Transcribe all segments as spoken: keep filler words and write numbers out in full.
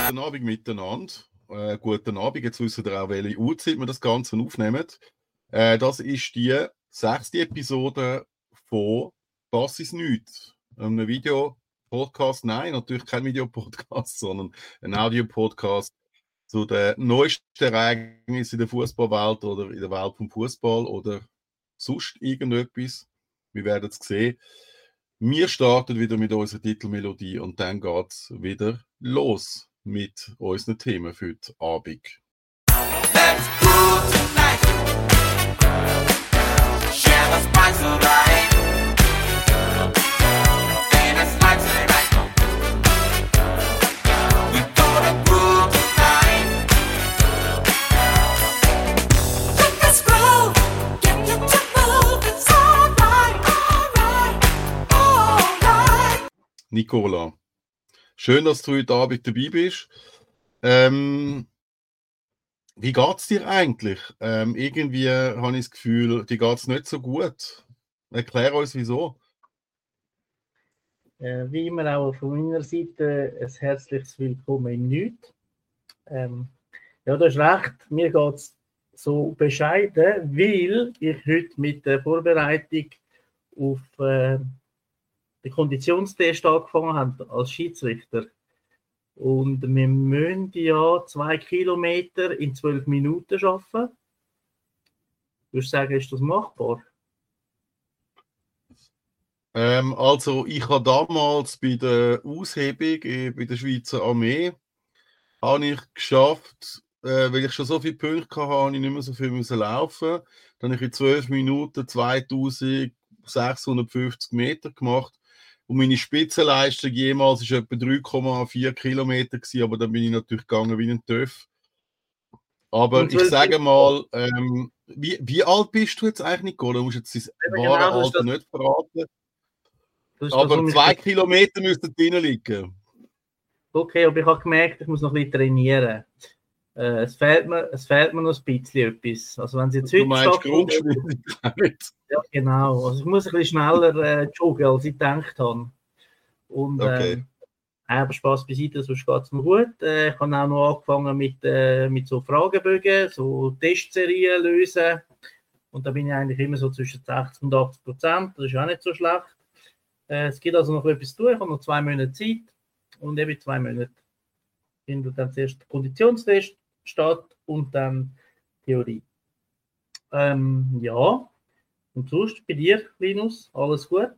Guten Abend miteinander. Äh, guten Abend, jetzt wissen ihr auch, welche Uhrzeit wir das Ganze aufnehmen. Äh, das ist die sechste Episode von «Das ist nichts». Einem Videopodcast, nein, natürlich kein Videopodcast, sondern ein Audiopodcast zu den neuesten Ereignissen in der Fußballwelt oder in der Welt vom Fußball oder sonst irgendetwas. Wir werden es sehen. Wir starten wieder mit unserer Titelmelodie und dann geht es wieder los mit unseren Themen für den Abend. Let's go tonight. Share the spice of life. And it's like tonight. We gonna groove tonight. Let us grow. Get you to move. It's alright, alright, alright. Nicola, schön, dass du heute Abend dabei bist. Ähm, wie geht es dir eigentlich? Ähm, irgendwie habe ich das Gefühl, dir geht es nicht so gut. Erklär uns, wieso. Äh, wie immer auch von meiner Seite ein herzliches Willkommen im Nichts. Ähm, ja, du hast recht, mir geht es so bescheiden, weil ich heute mit der Vorbereitung auf äh, den Konditionstest angefangen habe als Schiedsrichter. Und wir müssen ja zwei Kilometer in zwölf Minuten schaffen. Würdest du sagen, ist das machbar? Ähm, also, ich habe damals bei der Aushebung äh, bei der Schweizer Armee habe ich geschafft, äh, weil ich schon so viele Punkte hatte, habe ich nicht mehr so viel müssen laufen. Dann habe ich in zwölf Minuten zweitausendsechshundertfünfzig Meter gemacht. Und meine Spitzenleistung jemals war etwa drei Komma vier Kilometer gewesen, aber dann bin ich natürlich gegangen wie ein Töff. Aber Und ich zwölf sage Minuten. mal, ähm, wie, wie alt bist du jetzt eigentlich, Nicola? Du musst jetzt dein Eben wahre genau, das ist Alter das- nicht verraten. Das ist das, Aber was mich zwei Kilometer müssten drin liegen. Okay, aber ich habe gemerkt, ich muss noch ein bisschen trainieren. Äh, es, fehlt mir, es fehlt mir noch ein bisschen etwas. Also wenn sie jetzt Du heute meinst stattfindet- Grundgeschwindigkeit. Ja, genau. Also ich muss ein bisschen schneller äh, joggen, als ich gedacht habe. Und Okay. ähm, aber Spaß beiseite, sonst geht es mir gut. Äh, ich habe auch noch angefangen mit, äh, mit so Fragebögen, so Testserien lösen. Und da bin ich eigentlich immer so zwischen sechzig und achtzig Prozent. Das ist auch nicht so schlecht. Äh, es gibt also noch etwas zu tun. Ich habe noch zwei Monate Zeit. Und eben zwei Monate findet dann zuerst der Konditionstest statt und dann Theorie. Ähm, ja, und sonst bei dir, Linus, alles gut?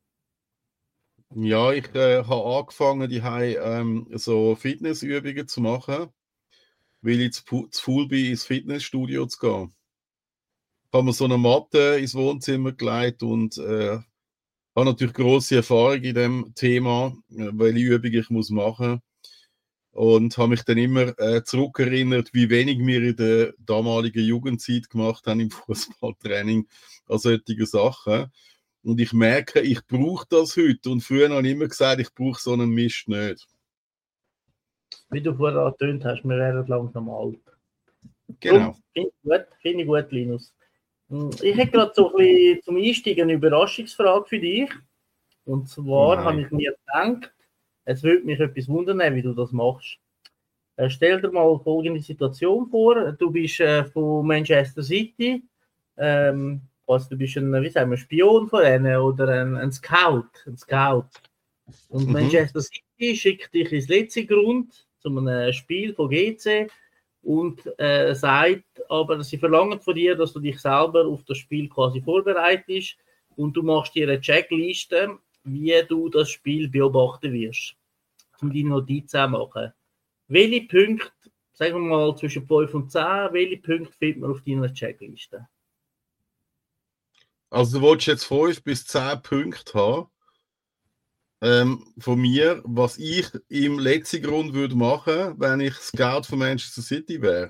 Ja, ich äh, habe angefangen, die ähm, so Fitnessübungen zu machen, weil ich zu, fu- zu faul bin, ins Fitnessstudio zu gehen. Ich habe mir so eine Matte ins Wohnzimmer gelegt und äh, habe natürlich grosse Erfahrung in dem Thema, äh, welche Übungen ich muss machen und habe mich dann immer äh, zurückerinnert, wie wenig wir in der damaligen Jugendzeit gemacht haben im Fußballtraining an solche Sachen. Und ich merke, ich brauche das heute. Und früher habe ich immer gesagt, ich brauche so einen Mist nicht. Wie du vorher ertönt hast, wir werden langsam alt. Genau. Finde ich gut, finde ich gut, Linus. Hm, Ich hätte gerade so ein bisschen zum Einstieg eine Überraschungsfrage für dich. Und zwar Oh nein. habe ich mir gedacht, es würde mich etwas wundern, wie du das machst. Äh, stell dir mal folgende Situation vor. Du bist äh, von Manchester City. Ähm, also du bist ein, wie sagen wir, Spion von denen oder ein, ein Scout. Ein Scout. Und Mhm. Manchester City schickt dich ins letzte Grund zu einem Spiel von G C und äh, sagt, aber sie verlangen von dir, dass du dich selber auf das Spiel quasi vorbereitest und du machst dir eine Checkliste, wie du das Spiel beobachten wirst, um deine Notizen zu machen. Welche Punkte, sagen wir mal zwischen fünf und zehn, welche Punkte findet man auf deiner Checkliste? Also du willst jetzt fünf bis zehn Punkte haben ähm, von mir, was ich im letzten Grund würde machen, wenn ich Scout von Manchester City wäre.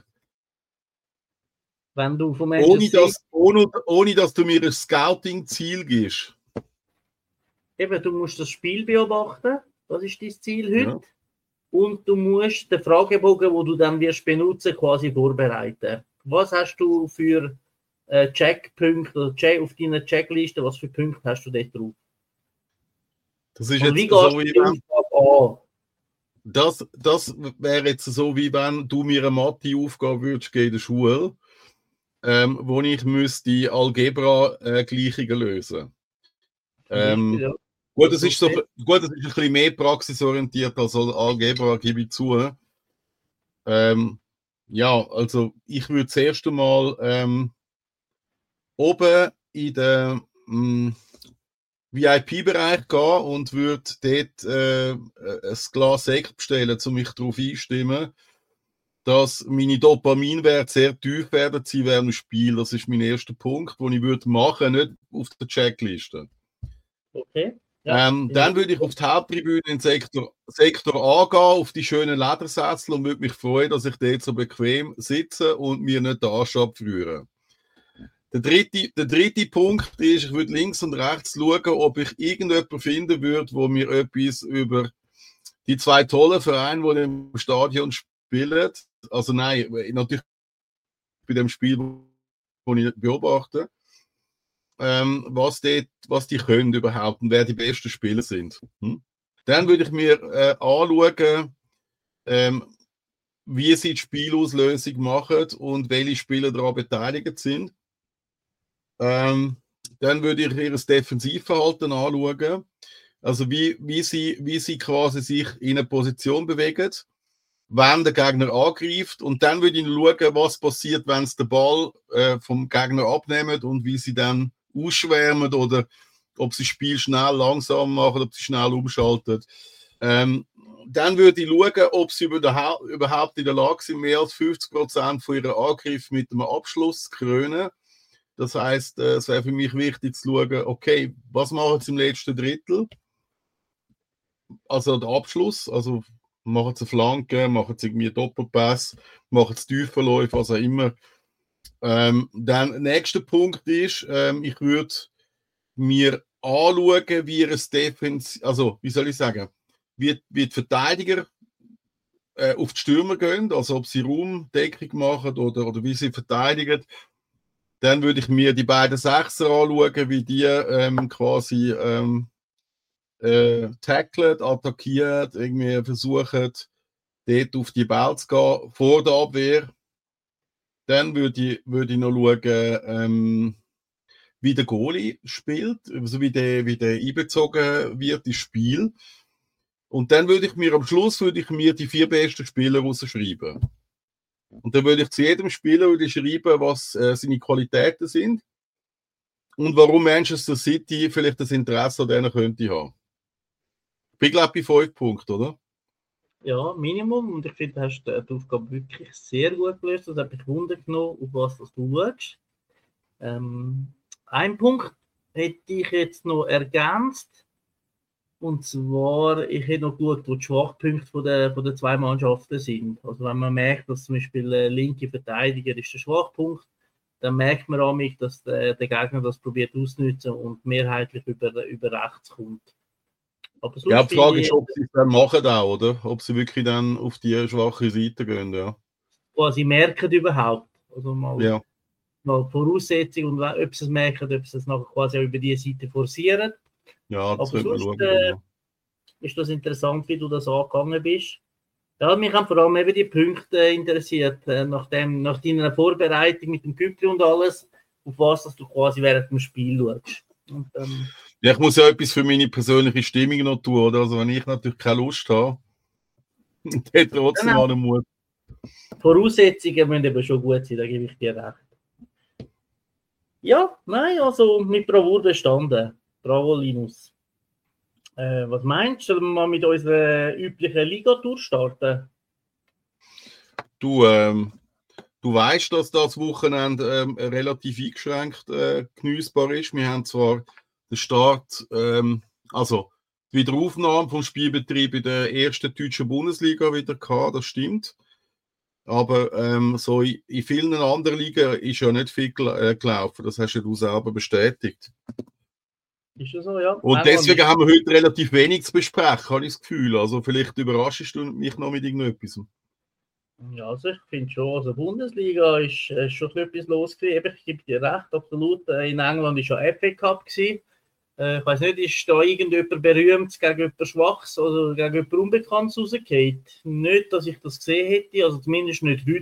Wenn du von Manchester Ohne City, dass, ohne, ohne dass du mir ein Scouting-Ziel gibst. eben, du musst das Spiel beobachten, das ist dein Ziel heute. Ja. Und du musst den Fragebogen, den du dann wirst benutzen, quasi vorbereiten. Was hast du für äh, Checkpunkte oder Check auf deiner Checkliste, was für Punkte hast du dort drauf? Das ist Und jetzt wie so, gehst wie du die wenn, Aufgabe an? Das, das wäre jetzt so, wie wenn du mir eine Mathe-Aufgabe würdest geben in der Schule, ähm, wo ich müsste Algebra-Gleichungen lösen. Ähm, ja. gut, Das das ist so, okay. gut, das ist ein bisschen mehr praxisorientiert als Al- Algebra, gebe ich zu. Ähm, ja, also ich würde das erste Mal ähm, oben in den mm, V I P-Bereich gehen und würde dort äh, ein Glas Sekt bestellen, um mich darauf einstimmen, dass meine Dopaminwerte sehr tief werden sie während dem Spiel. Das ist mein erster Punkt, den ich würde machen, nicht auf der Checkliste. Okay. Ja. Ähm, dann würde ich auf die Haupttribüne in Sektor, Sektor A gehen, auf die schönen Ledersessel und würde mich freuen, dass ich dort so bequem sitze und mir nicht den Arsch abfriere. Der dritte, der dritte Punkt ist, ich würde links und rechts schauen, ob ich irgendjemanden finden würde, wo mir etwas über die zwei tollen Vereine, die im Stadion spielen, also nein, natürlich bei dem Spiel, das ich beobachte, ähm, was, dort, was die können überhaupt und wer die besten Spieler sind. Hm? Dann würde ich mir äh, anschauen, ähm, wie sie die Spielauslösung machen und welche Spieler daran beteiligt sind. Ähm, dann würde ich ihr Defensivverhalten anschauen. Also wie, wie, sie, wie sie quasi sich in eine Position bewegen, wenn der Gegner angreift. Und dann würde ich schauen, was passiert, wenn sie den Ball äh, vom Gegner abnehmen und wie sie dann ausschwärmen oder ob sie das Spiel schnell langsam machen, ob sie schnell umschalten. Ähm, dann würde ich schauen, ob sie überhaupt in der Lage sind, mehr als fünfzig Prozent von ihren Angriffen mit einem Abschluss zu krönen. Das heisst, äh, es wäre für mich wichtig zu schauen, okay, was machen sie im letzten Drittel? Also der Abschluss, also machen sie Flanken, machen sie irgendwie Doppelpass, machen sie Tiefenläufe, was auch immer. Ähm, dann nächster Punkt ist, ähm, ich würde mir anschauen, wie ihr es Defensiv, also wie soll ich sagen, wie, wie die Verteidiger äh, auf die Stürmer gehen, also ob sie Raumdeckung machen oder, oder wie sie verteidigen. Dann würde ich mir die beiden Sechser anschauen, wie die ähm, quasi ähm, äh, tacklen, attackieren, irgendwie versuchen, dort auf die Ball zu gehen, vor der Abwehr. Dann würde ich, würde ich noch schauen, ähm, wie der Goalie spielt, also wie der, wie der einbezogen wird ins Spiel. Und dann würde ich mir am Schluss würde ich mir die vier besten Spieler rausschreiben. Und dann würde ich zu jedem Spieler würde ich schreiben, was äh, seine Qualitäten sind und warum Manchester City vielleicht das Interesse an denen könnte haben. Ich bin, glaube ich, bei fünf Punkten, oder? Ja, Minimum. Und ich finde, du hast die Aufgabe wirklich sehr gut gelöst. Das hat mich wundern genommen, auf was das du schaust. Ähm, ein Punkt hätte ich jetzt noch ergänzt. Und zwar, ich hätte noch geschaut, wo die Schwachpunkte von der, von der zwei Mannschaften sind. Also wenn man merkt, dass zum Beispiel der linke Verteidiger ist der Schwachpunkt, dann merkt man auch, dass der, der Gegner das probiert auszunutzen und mehrheitlich über, über rechts kommt. Aber sonst Ja, die Frage finde ist, ich, ob sie es dann machen auch, oder? Ob sie wirklich dann auf die schwache Seite gehen, ja. quasi merken überhaupt. Also mal, Ja, mal Voraussetzung und wenn- ob sie es merken, ob sie es nachher quasi auch über die Seite forcieren. ja das Aber könnte man sonst schauen. äh, Ja. ist das interessant, wie du das angegangen bist. Ja, mich haben vor allem eben die Punkte interessiert, äh, nach, dem, nach deiner Vorbereitung mit dem Küppli und alles, auf was dass du quasi während dem Spiel schaust. Und, ähm, Ja, ich muss ja etwas für meine persönliche Stimmung noch tun, oder? Also wenn ich natürlich keine Lust habe, dann trotzdem Genau. an den Mut. Voraussetzungen müssen eben schon gut sein, da gebe ich dir recht. Ja, nein, also mit Bravour bestanden. Bravo, Linus. Äh, was meinst du, sollen wir mal mit unserer üblichen Liga-Tour starten? Du, ähm, du weißt, dass das Wochenende ähm, relativ eingeschränkt äh, genießbar ist. Wir haben zwar den Start, ähm, also die Wiederaufnahme vom Spielbetrieb in der ersten deutschen Bundesliga wieder gehabt, das stimmt. Aber ähm, so in, in vielen anderen Ligen ist ja nicht viel gel äh, gelaufen. Das hast ja du selber bestätigt. Ist das so, ja? Und England deswegen ist- haben wir heute relativ wenig zu besprechen, habe ich das Gefühl. Also vielleicht überraschst du mich noch mit irgendetwas. Ja, also ich finde schon, also Bundesliga ist, äh, schon etwas los gewesen. Eben, ich gebe dir recht, absolut. Äh, In England war schon F A Cup gewesen. Äh, ich weiß nicht, ist da irgendjemand berühmt gegen jemand Schwaches oder gegen jemand Unbekanntes rausgefallen? Nicht, dass ich das gesehen hätte, also zumindest nicht heute.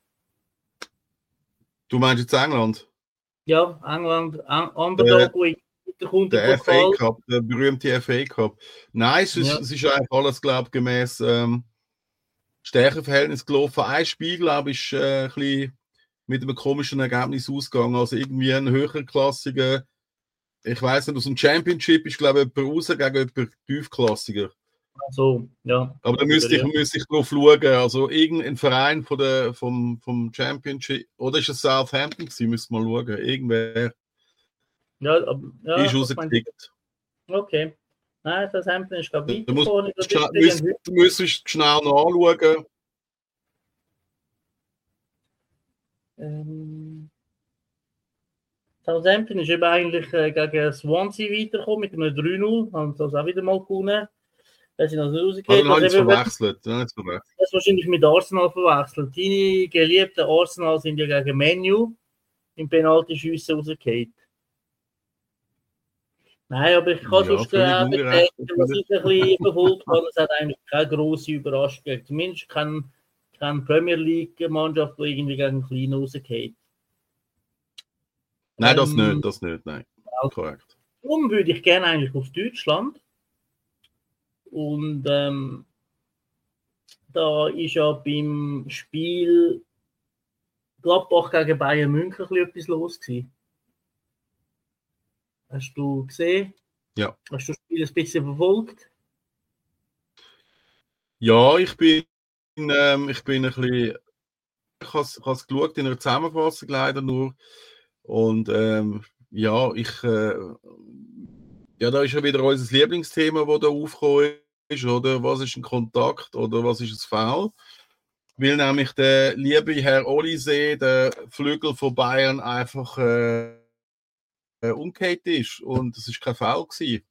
Du meinst jetzt England? Ja, England, An- Underdog, wo weiterkommt im Der F A Pokal. Cup, der berühmte F A Cup. Nein, es ist, Ja. es ist eigentlich alles, glaube ich, gemäß ähm, Stärkeverhältnis gelaufen. Ein Spiel, glaube ich, ist äh, ein bisschen mit einem komischen Ergebnis ausgegangen. Also irgendwie ein höherklassiger, ich weiß nicht, aus dem Championship ist, glaube ich, jemand raus gegen jemand tiefklassiger. Also, ja. Aber da müsste ich, ja. müsste ich drauf schauen. Also irgendein Verein von der, vom, vom Championship, oder ist es Southampton gewesen? Müssen wir mal schauen. Irgendwer Ja, aber, ja, ist ich meine, rausgekickt. okay. Nein, das Hampton ist, glaube ich, Du musst, weitergekommen. Ich glaube, schnell- deswegen- müsst, müsstest schnell nachschauen. Ähm, Southampton ist eben eigentlich äh, gegen Swansea weitergekommen mit einem drei null. Haben sie das auch wieder mal gewonnen. Da sind also Ah, rausgekehrt. dann habe ich es Also, eben, verwechselt. Dann habe ich es verwechselt. das wahrscheinlich mit Arsenal verwechselt. Deine geliebten Arsenal sind ja gegen Menu im Penalty-Schiessen rausgekehrt. Nein, aber ich kann Ja, sonst völlig äh, ungerecht, bestätigen, was ich ein bisschen verfolgt habe. Es hat eigentlich keine grosse Überraschung gegeben. Zumindest keine, keine Premier League-Mannschaft, die irgendwie gegen einen Kleinen rausgeht. Nein, das Ähm, nicht, das nicht, nein. Korrekt. Darum würde ich gerne eigentlich auf Deutschland. Und ähm, da ist ja beim Spiel Gladbach gegen Bayern München ein bisschen etwas los gewesen. Hast du gesehen? Ja. Hast du das Spiel ein bisschen verfolgt? Ja, ich bin, ähm, ich bin ein bisschen, ich habe es geschaut in einer Zusammenfassung leider nur. Und ähm, ja, ich, äh, ja, da ist ja wieder unser Lieblingsthema, das da aufgekommen ist, oder? Was ist ein Kontakt oder was ist ein Foul? Weil nämlich der liebe Herr Olise, der Flügel von Bayern, einfach äh, äh, umgekehrt ist und es ist kein Foul gewesen.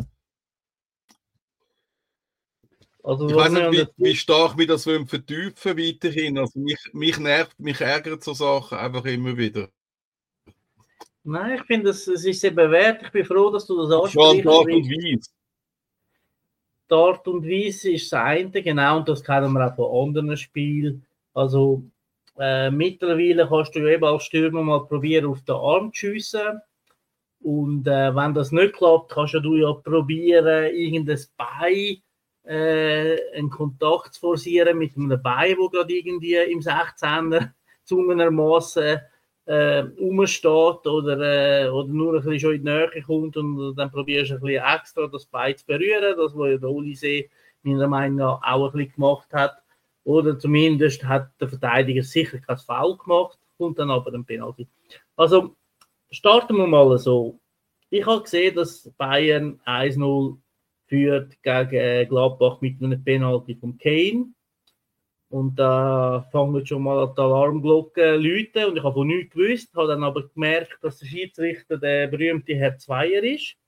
Also, Ich was weiß wir nicht, an wie, wie stark wir das wollen vertiefen weiterhin. Also mich, mich nervt, mich ärgert so Sachen einfach immer wieder. Nein, ich finde, es es ist sehr bewährt. Ich bin froh, dass du das Vor allem ansprichst. die Art weil und Weise. Die Art und Weise ist das eine, genau, und das kennen wir auch von anderen Spielen. Also äh, mittlerweile kannst du ja eben als Stürmer mal probieren, auf den Arm zu schiessen. Und äh, wenn das nicht klappt, kannst du ja probieren, irgendein Bein, äh, einen Kontakt zu forcieren mit einem Bein, wo gerade irgendwie im sechzehner zungenermassen äh, rumsteht oder, äh, oder nur ein bisschen schon in die Nähe kommt und dann probierst du ein bisschen extra das Bein zu berühren, das was ja der Olise meiner Meinung nach auch ein bisschen gemacht hat. Oder zumindest hat der Verteidiger sicher kein Foul gemacht, kommt dann aber ein Penalty. Also starten wir mal so. Ich habe gesehen, dass Bayern eins null führt gegen Gladbach mit einem Penalty von Kane. Und da äh, fangen schon mal die Alarmglocken zu läuten. Und ich habe von nichts gewusst, habe dann aber gemerkt, dass der Schiedsrichter der berühmte Herr Zweier ist.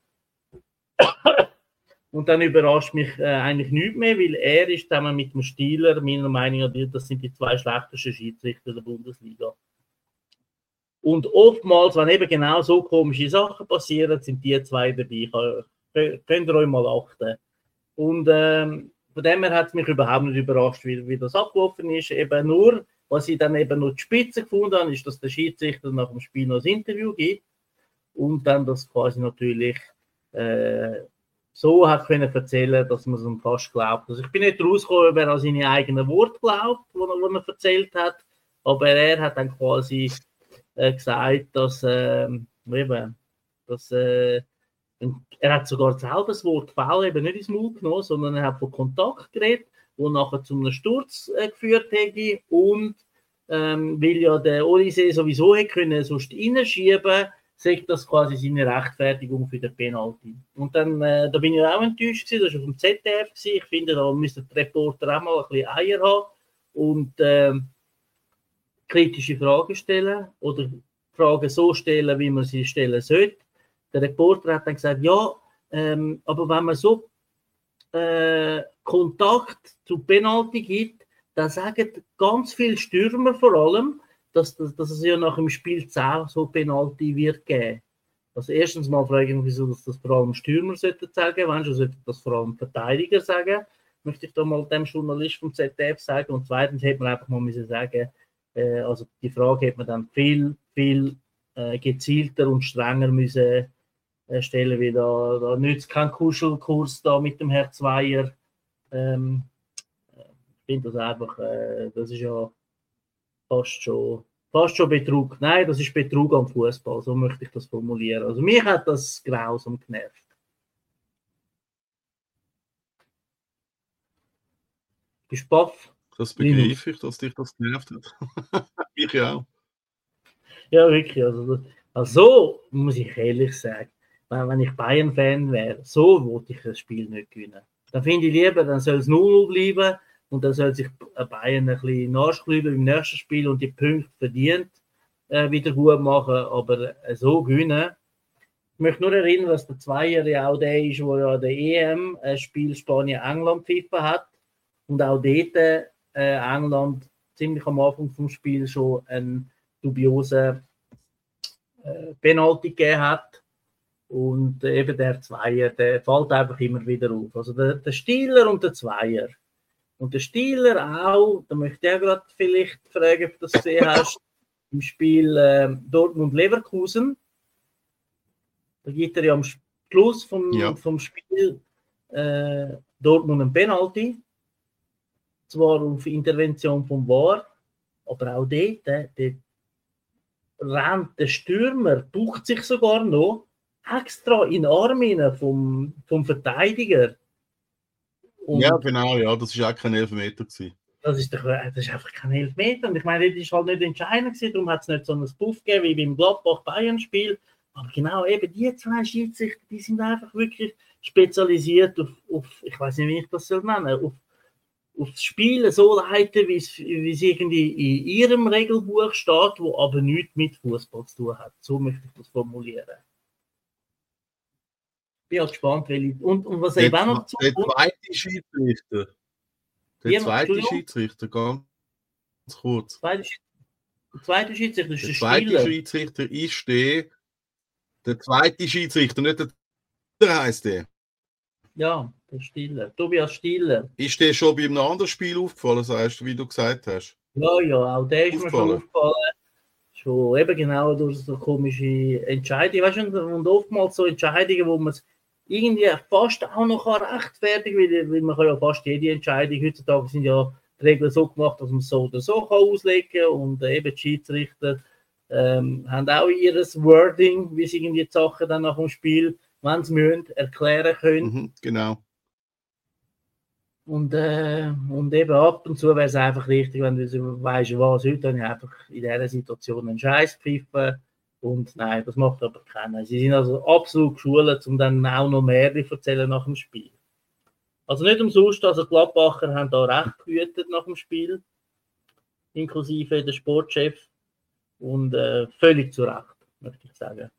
Und dann überrascht mich äh, eigentlich nichts mehr, weil er ist zusammen mit dem Stieler, meiner Meinung nach, das sind die zwei schlechtesten Schiedsrichter der Bundesliga. Und oftmals, wenn eben genau so komische Sachen passieren, sind die zwei dabei. Könnt ihr euch mal achten. Und ähm, von dem her hat es mich überhaupt nicht überrascht, wie, wie das abgelaufen ist. Eben nur, was ich dann eben noch die Spitze gefunden habe, ist, dass der Schiedsrichter nach dem Spiel noch ein Interview gibt und dann das quasi natürlich äh, so hat können erzählen, dass man es ihm fast glaubt. Also ich bin nicht rausgekommen, ob er an seine eigenen Worte glaubt, die er, er erzählt hat, aber er hat dann quasi äh, gesagt, dass, äh, eben, dass äh, er hat sogar selber das Wort Foul eben nicht ins Maul genommen, sondern er hat von Kontakt geredet, der nachher zu einem Sturz äh, geführt hätte und ähm, weil ja der Olise sowieso hätte können sonst reinschieben, sagt das quasi seine Rechtfertigung für den Penalty. Und dann, äh, da bin ich auch enttäuscht gewesen, das war auf dem Z D F gewesen. Ich finde, da müssen die Reporter auch mal ein bisschen Eier haben und äh, kritische Fragen stellen oder Fragen so stellen, wie man sie stellen sollte. Der Reporter hat dann gesagt, ja, ähm, aber wenn man so äh, Kontakt zu Penalty gibt, dann sagen ganz viele Stürmer vor allem, dass, dass, dass es ja nach dem Spiel zehn so Penalty wird geben. Also erstens mal frage ich mich, wieso das vor allem Stürmer sollten sagen, weißt du, sollten das vor allem Verteidiger sagen, möchte ich da mal dem Journalist vom Z D F sagen. Und zweitens hätte man einfach mal müssen sagen, äh, also die Frage hätte man dann viel, viel äh, gezielter und strenger müssen äh, stellen, wie da, da nützt kein Kuschelkurs da mit dem Herr Zweier. Ähm, ich finde das einfach, äh, das ist ja fast schon, fast schon Betrug. Nein, das ist Betrug am Fußball, so möchte ich das formulieren. Also mich hat das grausam genervt. Bist du baff? Das Linus. begreife ich, dass dich das genervt hat. Ich auch. Ja, wirklich. Also, also muss ich ehrlich sagen, wenn, wenn ich Bayern-Fan wäre, so wollte ich das Spiel nicht gewinnen. Dann finde ich lieber, dann soll es null null bleiben und dann soll sich Bayern ein bisschen in den Arsch klüben im nächsten Spiel und die Punkte verdient äh, wieder gut machen, aber äh, so gewinnen. Ich möchte nur erinnern, dass der Zweier ja auch der ist, der ja der E M ein Spiel Spanien-England pfiffen hat und auch dort äh, England ziemlich am Anfang vom Spiel schon einen dubiosen äh, Penalty gegeben hat. Und äh, eben der Zweier, der fällt einfach immer wieder auf. Also der, der Stieler und der Zweier. Und der Stieler auch, da möchte ich auch gerade vielleicht fragen, ob du das gesehen hast, im Spiel äh, Dortmund-Leverkusen. Da gibt er ja am Schluss vom, Ja. vom Spiel äh, Dortmund einen Penalty. Zwar auf Intervention vom V A R, aber auch dort, äh, dort rennt der Stürmer, bucht sich sogar noch extra in den Arm hinein vom, vom Verteidiger. Und Ja, genau, ja, das war auch kein Elfmeter gewesen. das ist, doch, das ist einfach kein Elfmeter. Und ich meine, das ist halt nicht entscheidend gewesen, darum hat es nicht so einen Puff gegeben wie beim Gladbach-Bayern-Spiel. Aber genau eben die zwei Schiedsrichter, die sind einfach wirklich spezialisiert auf, auf ich weiß nicht, wie ich das soll nennen, auf, auf das Spielen so leiten, wie es, wie es irgendwie in ihrem Regelbuch steht, wo aber nichts mit Fußball zu tun hat. So möchte ich das formulieren. Ich bin auch gespannt, welche. Und, und was Der, eben auch noch dazu der kommt, zweite Schiedsrichter, der Ja, zweite Entschuldigung? Schiedsrichter, ganz kurz. zweite Schied- der zweite Schiedsrichter ist Der der zweite Stieler. Schiedsrichter ist der, der zweite Schiedsrichter, nicht der, der heißt der. Ja, der Stieler. Tobias Stieler. Ist der schon bei einem anderen Spiel aufgefallen, sagst du, wie du gesagt hast? Ja, ja, auch der ist mir schon Aufgefallen. aufgefallen. Schon eben genau durch so komische Entscheidungen. Weißt du, und, und oftmals so Entscheidungen, wo man es irgendwie fast auch noch rechtfertigen kann, weil, weil man kann ja fast jede Entscheidung, heutzutage sind ja die Regeln so gemacht, dass man es so oder so kann auslegen kann und äh, eben die Schiedsrichter ähm, haben auch ihr Wording, wie sie irgendwie die Sachen dann nach dem Spiel, wenn sie müssen, erklären können. Mhm, genau. Und, äh, und eben ab und zu wäre es einfach richtig, wenn du so weißt, was heute habe ich einfach in dieser Situation einen Scheiß pfiffen. Und nein, das macht aber keiner. Sie sind also absolut geschult, um dann auch noch mehr zu erzählen nach dem Spiel. Also nicht umsonst, also die Gladbacher haben da recht gehütet nach dem Spiel, inklusive der Sportchef. Und äh, völlig zu Recht, möchte ich sagen.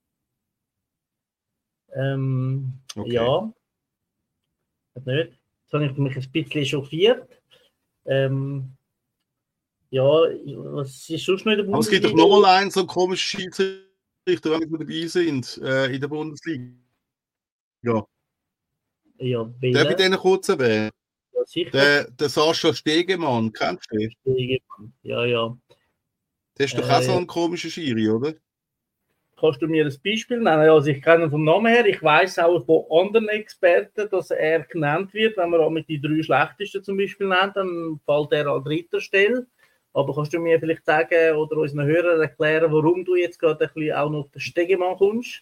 Ähm, Okay. Ja, hat nicht. Jetzt habe ich mich ein bisschen echauffiert. Ähm, ja, was ist sonst noch in der Aber es gibt doch Bundesliga? nochmal einen so einen komischen Schiedsrichter, wenn wir dabei sind, äh, in der Bundesliga. Ja, Ja, darf ich welcher? den kurz erwähnen? Ja, sicher. Der, der Sascha Stegemann, kennst du den? Ja, ja. Der ist doch Äh, auch so ein komischer Schiri, oder? Kannst du mir ein Beispiel nennen? Also ich kenne ihn vom Namen her. Ich weiß auch von anderen Experten, dass er genannt wird. Wenn man auch mit die drei schlechtesten zum Beispiel nennt, dann fällt er an dritter Stelle. Aber kannst du mir vielleicht sagen oder unseren Hörern erklären, warum du jetzt gerade ein bisschen auch noch auf den Stegemann kommst?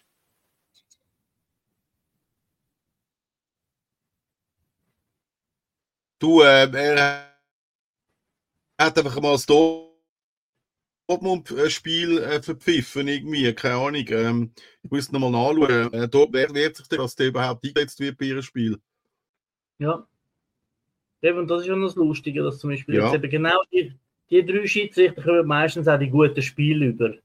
Du, äh, er hat einfach mal das Dortmund-Spiel äh, verpfiffen, irgendwie, keine Ahnung. Ähm, ich muss noch mal nachschauen. Äh, dort wer wehrt sich denn, dass der überhaupt eingesetzt wird bei ihrem Spiel? Ja. Eben, das ist schon das Lustige, dass zum Beispiel Ja. jetzt eben genau die, die drei Schiedsrichter kommen meistens auch die guten Spiele über.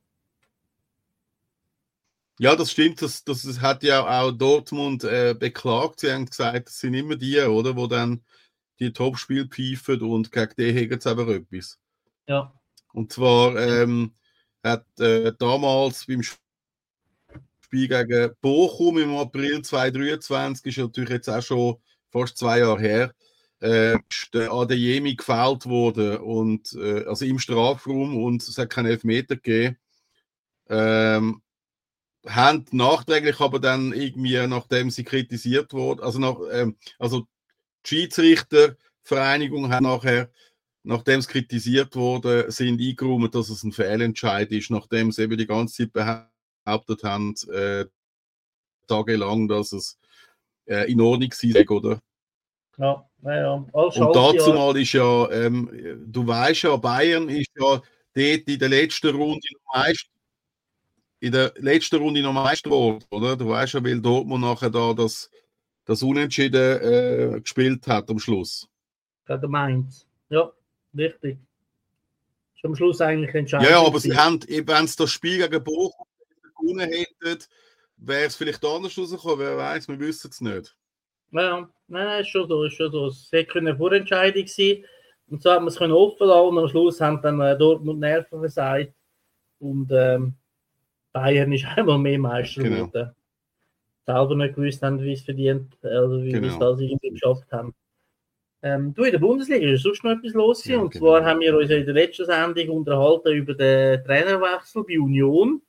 Ja, das stimmt. Das, das hat ja auch Dortmund äh, beklagt. Sie haben gesagt, das sind immer die, oder, wo dann die Top-Spiele pfeifen und gegen die hegen sie aber etwas. Ja. Und zwar ähm, hat äh, damals beim Spiel gegen Bochum im April zweitausenddreiundzwanzig, ist natürlich jetzt auch schon fast zwei Jahre her, äh, ist der Adeyemi gefällt worden, und, äh, also im Strafraum, und es hat keinen Elfmeter gegeben. Ähm, haben nachträglich aber dann irgendwie, nachdem sie kritisiert wurden, also, nach, ähm, also die Schiedsrichtervereinigung hat nachher, nachdem es kritisiert wurde, sind eingeräumt, dass es ein Fehlentscheid ist, nachdem sie eben die ganze Zeit behauptet haben, äh, tagelang, dass es äh, in Ordnung sei, oder? Ja, ja, ja. Alles Und Schalke, dazu ja. mal ist ja, ähm, du weißt ja, Bayern ist ja dort in der letzten Runde noch Meister, in der letzten Runde noch Meister geworden, oder? Du weißt ja, weil Dortmund nachher da das, das Unentschieden äh, gespielt hat am Schluss. Gegen Mainz. Ja, richtig. Ist am Schluss eigentlich Ja, entscheidend. ja, aber sie haben, wenn sie das Spiel gegen Bochum gewonnen hätten, wäre es vielleicht anders rausgekommen, wer weiß, wir wissen es nicht. Ja, ja. Nein, nein, ist schon so, ist schon so. Es hätte eine Vorentscheidung sein, und so hat man es können offen lassen, und am Schluss haben dann äh, Dortmund Nerven versagt, und ähm, Bayern ist einmal mehr Meister Genau. geworden. Selber nicht gewusst haben, wie es verdient, also wie Genau. sie das irgendwie geschafft haben. Ähm, du, in der Bundesliga ist sonst noch etwas los gewesen, Ja, und genau. zwar haben wir uns ja in der letzten Sendung unterhalten über den Trainerwechsel bei Union.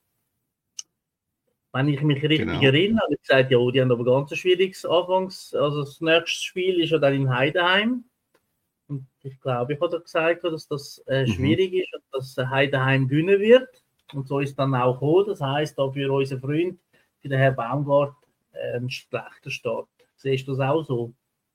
Wenn ich mich richtig Genau. erinnere, habe ich gesagt, ja, die haben aber ganz ein schwieriges Anfangs, also das nächste Spiel ist ja dann in Heidenheim. Und ich glaube, ich habe gesagt, dass das äh, Mhm. schwierig ist und dass äh, Heidenheim gewinnen wird. Und so ist dann auch gekommen. Das heisst, da für unseren Freund, für den Herrn Baumgart, äh, ein schlechter Start. Siehst du das auch so?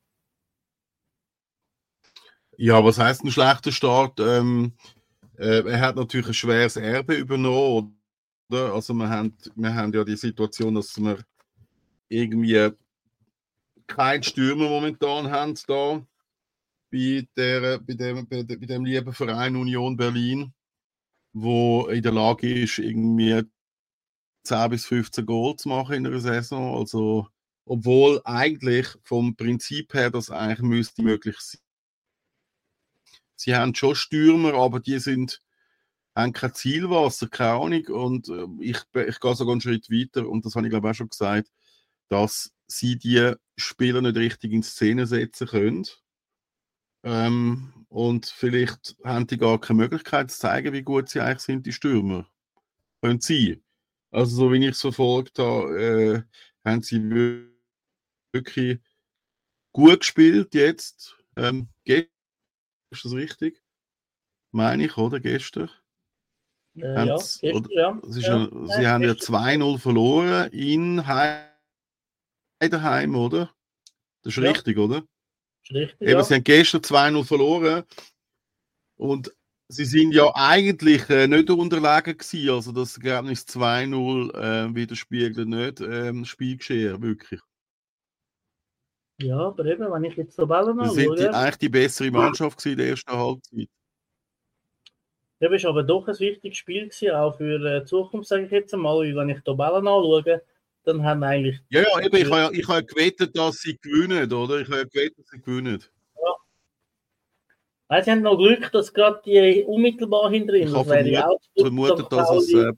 Ja, was heißt ein schlechter Start? Ähm, äh, er hat natürlich ein schweres Erbe übernommen, oder? Also wir haben, wir haben ja die Situation, dass wir irgendwie keinen Stürmer momentan haben da bei, der, bei, dem, bei, dem- bei dem lieben Verein Union Berlin, wo in der Lage ist, irgendwie zehn bis fünfzehn Goal zu machen in einer Saison. Also, obwohl eigentlich vom Prinzip her das eigentlich müsste möglich sein. Sie haben schon Stürmer, aber die sind, haben kein Zielwasser, keine Ahnung. Und äh, ich, ich gehe sogar einen Schritt weiter, und das habe ich glaube auch schon gesagt, dass sie die Spieler nicht richtig in Szene setzen können. Ähm, und vielleicht haben die gar keine Möglichkeit zu zeigen, wie gut sie eigentlich sind, die Stürmer. Können sie. Also, so wie ich es verfolgt habe, äh, haben sie wir- wirklich gut gespielt jetzt. Ähm, gestern, ist das richtig? Meine ich, oder? Gestern? Äh, Haben ja, sie, gestern, oder, ja. es ist ja. ja, sie Nein, haben ja gestern. zwei null verloren in Heidenheim, oder? Das ist Ja. richtig, oder? Ist richtig, Eben, ja. sie haben gestern zwei null verloren, und sie sind ja eigentlich äh, nicht unterlegen gewesen. Also das Ergebnis zwei null äh, widerspiegelt nicht ähm, das Spielgeschehen, wirklich. Ja, aber eben, wenn ich jetzt die Tabellen Sie sind die, anschaue, eigentlich die bessere Mannschaft gewesen in der ersten Halbzeit. das ist aber doch ein wichtiges Spiel gewesen, auch für äh, die Zukunft, sage ich jetzt einmal. Weil wenn ich die Tabellen anschaue, dann haben eigentlich Ja, ja, eben, ich habe ja, ich habe ja gewettet, dass sie gewinnen, oder? Ich habe ja gewettet, dass sie gewinnen. Weil sie haben noch Glück, dass gerade die unmittelbar hinter ihnen, Ich das habe wäre ja vermutet, auch vermutet dass es... Äh,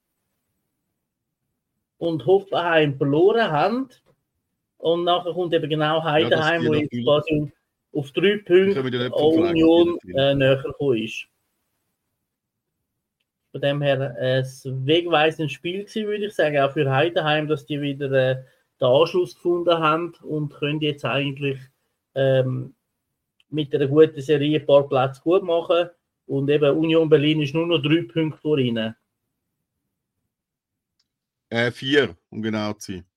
und Hoffenheim verloren haben. Und nachher kommt eben genau Heidenheim, die wo jetzt natürlich- quasi auf drei Die können Punkte wir ja nicht an vergleichen, die Union natürlich. äh, näher gekommen ist. Von dem her äh, ein wegweisendes Spiel gewesen, würde ich sagen, auch für Heidenheim, dass die wieder äh, den Anschluss gefunden haben und können jetzt eigentlich ähm, mit einer guten Serie ein paar Plätze gut machen. Und eben Union Berlin ist nur noch drei Punkte vor ihnen. Äh, vier, um genau zu sein.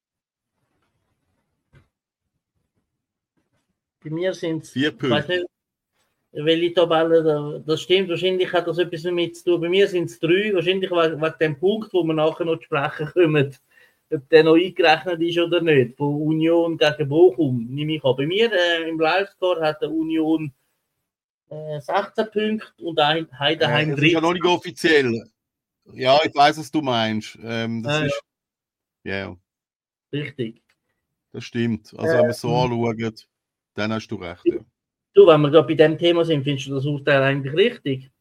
Bei mir sind es, Vier ich weiß Punkte. nicht, welche Tabelle, da- das stimmt, wahrscheinlich hat das etwas damit zu tun. Bei mir sind es drei, wahrscheinlich wegen wegen dem Punkt, wo wir nachher noch zu sprechen kommen, ob der noch eingerechnet ist oder nicht, von Union gegen Bochum, nehme ich an. Bei mir äh, im Live-Score hat der Union äh, sechzehn Punkte und ein Äh, Heidenheim es ist ja noch dreizehn. nicht offiziell. Ja, ich weiß, was du meinst. Ähm, das Ah, ja. ist... Ja, ja, Richtig. das stimmt. Also, wenn wir es so anschauen, dann hast du recht. Ja. Du, wenn wir gerade bei dem Thema sind, findest du das Urteil eigentlich richtig?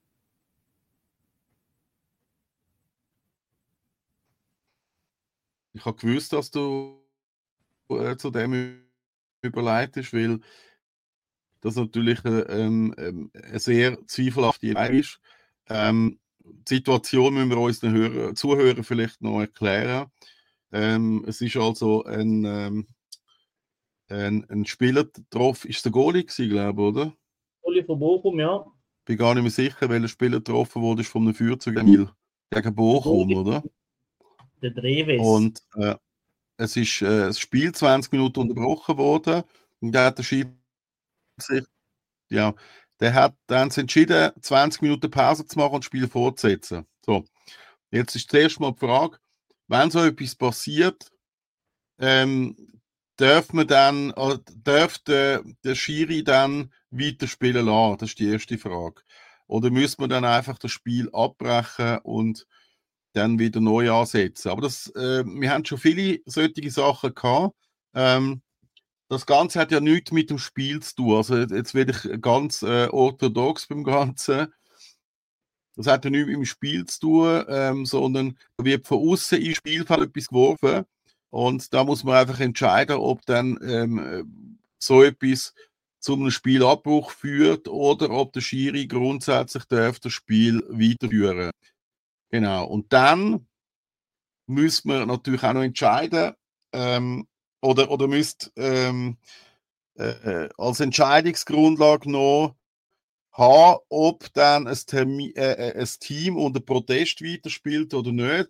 ich habe gewusst, dass du äh, zu dem überleitest, weil das natürlich äh, ähm, ähm, eine sehr zweifelhafte Idee ist. Ähm, die Situation müssen wir uns den Hörer, Zuhörern vielleicht noch erklären. Ähm, es ist also ein, ähm, ein, ein Spieler getroffen, ist der Goalie gewesen, glaube ich, oder? Oli von Bochum, ja. Ich bin gar nicht mehr sicher, welcher Spieler getroffen wurde, ist von einem Feuerzeug gegen Bochum, oder? Der Dreves. Und äh, es ist äh, das Spiel zwanzig Minuten unterbrochen worden und da hat der Schiedsrichter, ja, der hat dann entschieden, zwanzig Minuten Pause zu machen und das Spiel fortzusetzen. So, jetzt ist zuerst mal die Frage, wenn so etwas passiert, ähm, darf man dann, äh, darf der, der Schiri dann weiterspielen lassen? Das ist die erste Frage. Oder müsste man dann einfach das Spiel abbrechen und dann wieder neu ansetzen? Aber das, äh, wir haben schon viele solche Sachen gehabt. Ähm, das Ganze hat ja nichts mit dem Spiel zu tun. Also jetzt werde ich ganz äh, orthodox beim Ganzen. Das hat ja nichts mit dem Spiel zu tun, ähm, sondern da wird von außen ins Spielfeld etwas geworfen. Und da muss man einfach entscheiden, ob dann ähm, so etwas zu einem Spielabbruch führt oder ob der Schiri grundsätzlich darf das Spiel weiterführen. Genau. Und dann müsste man natürlich auch noch entscheiden, ähm, oder, oder müsste ähm, äh, als Entscheidungsgrundlage noch haben, ob dann ein, Termin, äh, ein Team unter Protest weiterspielt oder nicht.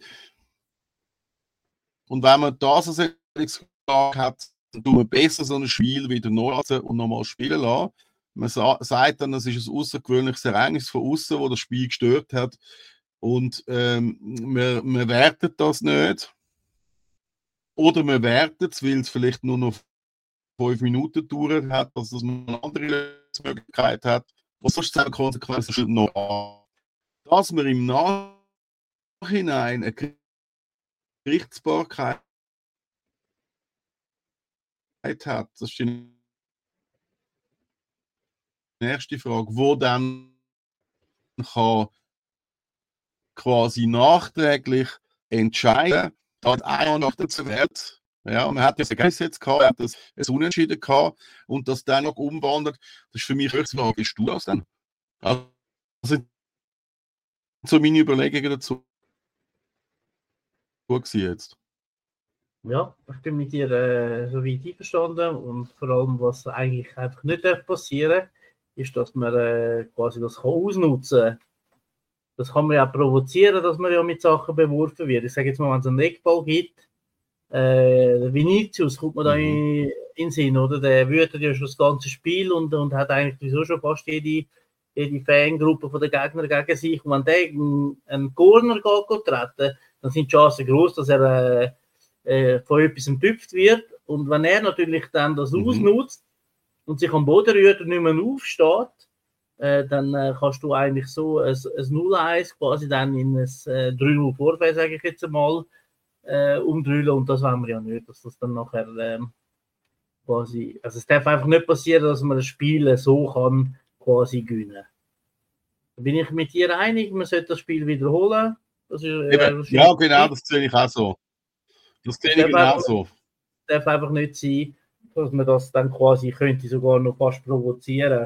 Und wenn man das als Entscheidungsgrundlage hat, dann tut man besser so ein Spiel wieder neu lassen und nochmal spielen lassen. Man sa sagt dann, es ist ein außergewöhnliches Ereignis von außen, wo das Spiel gestört hat. Und ähm, man, man wertet das nicht. Oder man wertet es, weil es vielleicht nur noch fünf Minuten gedauert hat, dass man eine andere Möglichkeit hat. Was sonst die Konsequenz noch an. Dass man im Nachhinein eine Gerichtsbarkeit hat, das ist die nächste Frage, wo dann kann quasi nachträglich entscheiden, hat einer nach der Wert, ja, man hat ja ein jetzt gehabt, hat das ein Unentschieden gehabt und das dann noch umwandelt, das ist für mich höchste Frage, bist du das dann? Also, das sind so meine Überlegungen dazu jetzt. Ja, ich bin mit dir äh, so weit einverstanden und vor allem, was eigentlich einfach nicht passieren darf, ist, dass man äh, quasi das kann ausnutzen kann. Das kann man ja provozieren, dass man ja mit Sachen beworfen wird. Ich sage jetzt mal, wenn es einen Eckball gibt, äh, Vinicius kommt man da Mhm. in, in den Sinn, oder? Der wütet ja schon das ganze Spiel und, und hat eigentlich sowieso schon fast jede, jede Fangruppe von den Gegnern gegen sich. Und wenn der einen, einen Corner geht, geht treten, dann sind die Chancen groß, dass er äh, äh, von etwas getüpft wird. Und wenn er natürlich dann das Mhm. ausnutzt und sich am Boden rührt und nicht mehr aufsteht, äh, dann äh, kannst du eigentlich so ein, ein null eins quasi dann in ein äh, drei null Vorfall, sage ich jetzt einmal, äh, umdrüllen. Und das wollen wir ja nicht, dass das dann nachher ähm, quasi, also es darf einfach nicht passieren, dass man das Spiel so kann quasi gewinnen. Da bin ich mit dir einig, man sollte das Spiel wiederholen. Das ist, äh, Eben, ja, genau, das sehe ich auch so. Das sehe ich Der genau war- so. darf einfach nicht sein, dass man das dann quasi könnte sogar noch fast provozieren.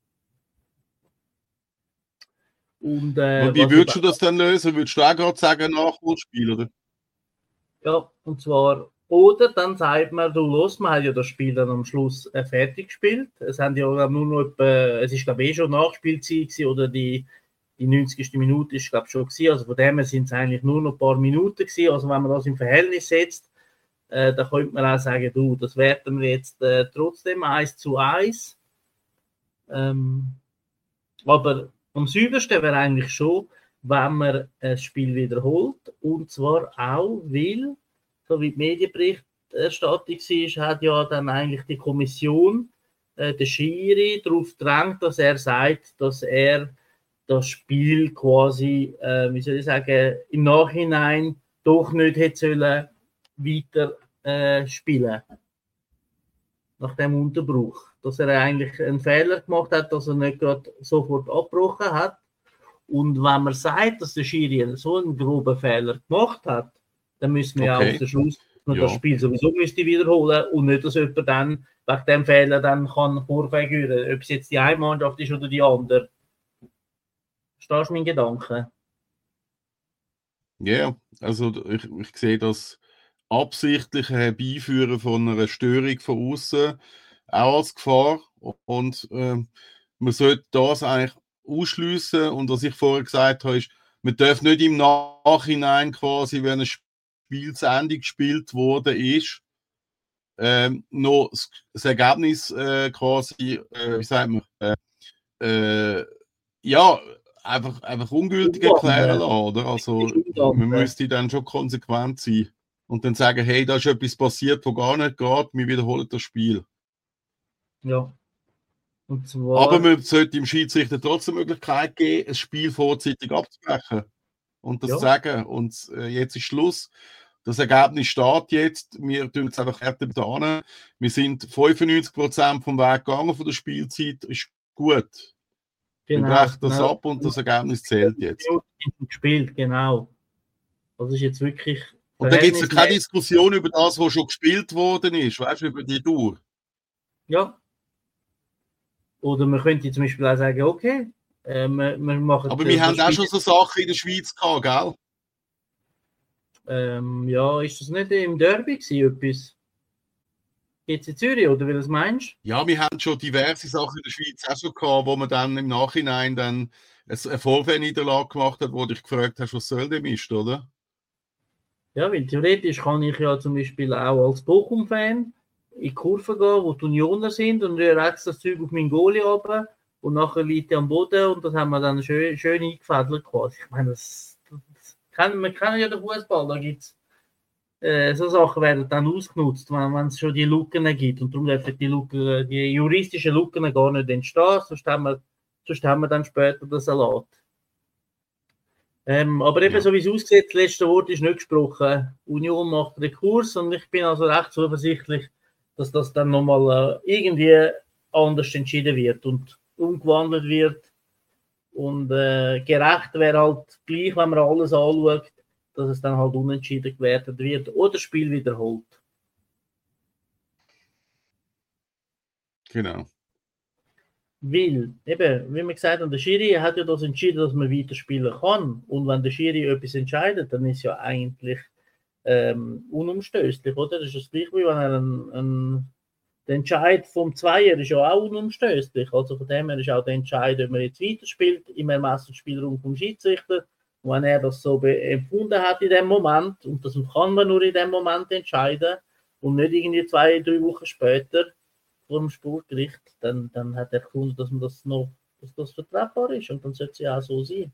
Und, äh, Und wie was würdest du ich- das dann lösen? Würdest du auch gerade sagen, Nachholspiel, oder? Ja, und zwar, oder dann sagt man, du los, man hat ja das Spiel dann am Schluss äh, fertig gespielt. Es haben ja glaub, nur noch etwa, es ist glaube ich eh schon Nachspielzeit gewesen, oder die, die neunzigste Minute ist glaube ich schon gewesen. Also von dem her sind es eigentlich nur noch ein paar Minuten gewesen. Also wenn man das im Verhältnis setzt, äh, dann könnte man auch sagen, du, das werten wir jetzt äh, trotzdem eins zu eins. Ähm, aber am saubersten wäre eigentlich schon, wenn man ein Spiel wiederholt. Und zwar auch, weil, so wie die Medienberichterstattung war, hat ja dann eigentlich die Kommission, äh, der Schiri, darauf gedrängt, dass er sagt, dass er das Spiel quasi, äh, wie soll ich sagen, im Nachhinein doch nicht hätte sollen weiter äh, spielen. Nach dem Unterbruch. Dass er eigentlich einen Fehler gemacht hat, dass er nicht gerade sofort abgebrochen hat. Und wenn man sagt, dass der Schiri so einen groben Fehler gemacht hat, dann müssen wir ja Okay. auf den Schluss man Ja. das Spiel sowieso müsste wiederholen und nicht, dass jemand dann wegen dem Fehler dann kann vorfiguren, ob es jetzt die eine Mannschaft ist oder die andere. Verstehst du meinen Gedanken? Ja, yeah. Also ich, ich sehe das absichtliche Herbeiführen von einer Störung von außen auch als Gefahr. Und ähm, man sollte das eigentlich ausschliessen. Und was ich vorher gesagt habe, ist, man darf nicht im Nachhinein quasi, wenn ein Spiel zu Ende gespielt worden ist, ähm, noch das, das Ergebnis äh, quasi, äh, wie sagt man, äh, äh, ja, einfach, einfach ungültig erklären lassen, oder? Also man müsste dann schon konsequent sein und dann sagen, hey, da ist etwas passiert, wo gar nicht geht, wir wiederholen das Spiel. Ja. Und zwar, Aber man sollte dem Schiedsrichter trotzdem die Möglichkeit geben, ein Spiel vorzeitig abzubrechen und das Ja. zu sagen. Und äh, jetzt ist Schluss. Das Ergebnis steht jetzt. Wir tun es einfach härter an. Wir sind fünfundneunzig Prozent vom Weg gegangen von der Spielzeit. Ist gut. Wir genau, brechen das genau. ab und das Ergebnis zählt jetzt. Gespielt, genau. Das ist jetzt wirklich. Und da gibt es ja keine verhältnismäßig- Diskussion über das, was schon gespielt worden ist. Weißt du, über die Dauer. Ja. Oder man könnte zum Beispiel auch sagen, okay, äh, wir, wir machen. Aber äh, wir das haben auch Spiel- schon so Sachen in der Schweiz gehabt, gell? Ähm, ja, ist das nicht im Derby gewesen, etwas? Jetzt in Zürich, oder wie du das meinst? Ja, wir haben schon diverse Sachen in der Schweiz auch schon gehabt, wo man dann im Nachhinein dann eine Vorwehrniederlage gemacht hat, wo du dich gefragt hast, was soll dem ist, oder? Ja, weil theoretisch kann ich ja zum Beispiel auch als Bochum-Fan in die Kurve gehen, wo die Unioner sind und rühre jetzt das Zeug auf meinen Goalie runter und nachher liegt er am Boden und das haben wir dann schön, schön eingefädelt quasi. Ich meine, das, das kann, man kann ja den Fußball, da gibt es äh, so Sachen werden dann ausgenutzt, wenn wenn es schon die Lücken gibt und darum dürfen die Lücken, die juristischen Lücken gar nicht entstehen, sonst haben wir, sonst haben wir dann später den Salat. Ähm, aber eben Ja. so wie es aussieht, das letzte Wort ist nicht gesprochen. Union macht Rekurs und ich bin also recht zuversichtlich, dass das dann nochmal äh, irgendwie anders entschieden wird und umgewandelt wird. Und äh, gerecht wäre halt gleich, wenn man alles anschaut, dass es dann halt unentschieden gewertet wird oder das Spiel wiederholt. Genau. Weil, eben, wie wir gesagt haben, der Schiri hat ja das entschieden, dass man weiterspielen kann. Und wenn der Schiri etwas entscheidet, dann ist ja eigentlich ähm, unumstößlich, oder? Das ist das gleiche, wie wenn er einen, einen, der Entscheid vom Zweier ist ja auch unumstößlich. Also von dem her ist auch der Entscheid, ob man jetzt weiterspielt, im Ermessensspielraum vom Schiedsrichter. Und wenn er das so be- empfunden hat in dem Moment, und das kann man nur in dem Moment entscheiden und nicht irgendwie zwei, drei Wochen später vor dem Sportgericht, dann, dann hat er gefunden, dass man das noch, dass das vertretbar ist und dann sollte es ja auch so sein.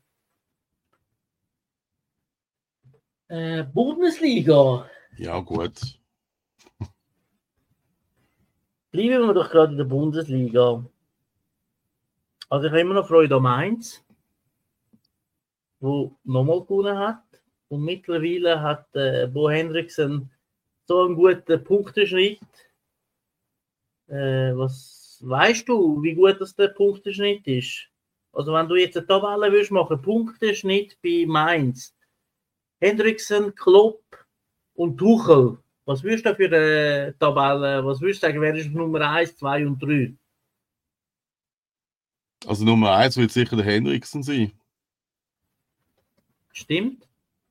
Äh, Bundesliga. Ja, gut. Bleiben wir doch gerade in der Bundesliga. Also ich habe immer noch Freude am Mainz, wo nochmal gewonnen hat. Und mittlerweile hat äh, Bo Hendrickson so einen guten Punkteschnitt. Äh, was weißt du, wie gut das der Punkteschnitt ist? Also wenn du jetzt eine Tabelle willst machen, Punkteschnitt bei Mainz, Hendrickson, Klopp und Tuchel. Was würdest du für eine Tabelle, was würdest du sagen, wer ist Nummer eins, zwei und drei? Also Nummer eins wird sicher der Henriksen sein, Stimmt?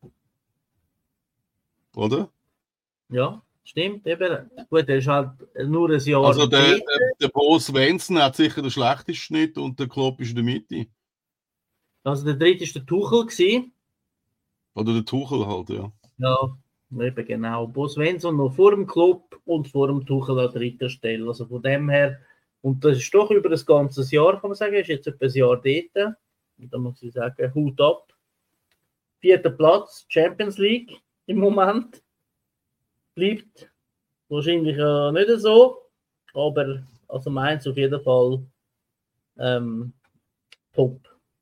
oder? Ja, stimmt. Eben. Gut, er ist halt nur ein Jahr Also der, dort. der, der Bo Svensson hat sicher den schlechtesten Schnitt und der Klopp ist in der Mitte. Also der dritte ist der Tuchel gewesen. Oder der Tuchel halt, ja. Ja, eben genau. Bo Svensson noch vor dem Club und vor dem Tuchel an dritter Stelle. Also von dem her, und das ist doch über das ganze Jahr, kann man sagen, ist jetzt etwa ein Jahr dort. Und da muss ich sagen, Hut ab. Vierter Platz, Champions League im Moment. Bleibt wahrscheinlich ja nicht so, aber also Mainz auf jeden Fall ähm, top.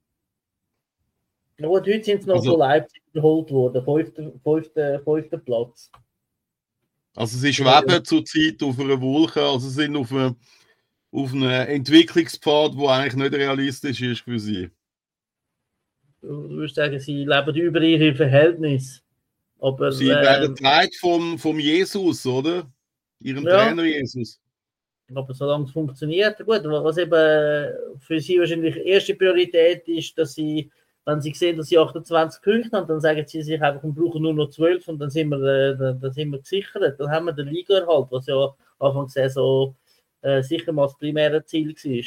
Ja, gut, heute sind es noch Also- von Leipzig geholt worden, fünfter, fünfter, fünfter Platz. Also sie schweben zurzeit auf einer Wolke, also sie sind auf einem, auf einem Entwicklungspfad, der eigentlich nicht realistisch ist für sie. Du würdest sagen, sie leben über ihre Verhältnisse. Aber Sie werden ähm, getragen vom, vom Jesus, oder? Ihrem ja, Trainer Jesus. aber solange es funktioniert, gut, was eben für sie wahrscheinlich erste Priorität ist, dass sie, wenn sie sehen, dass sie achtundzwanzig Punkte haben, dann sagen sie sich einfach, wir brauchen nur noch zwölf und dann sind wir, äh, dann, dann sind wir gesichert. Dann haben wir den Ligaerhalt, was ja Anfang der Saison äh, sicher mal das primäre Ziel war.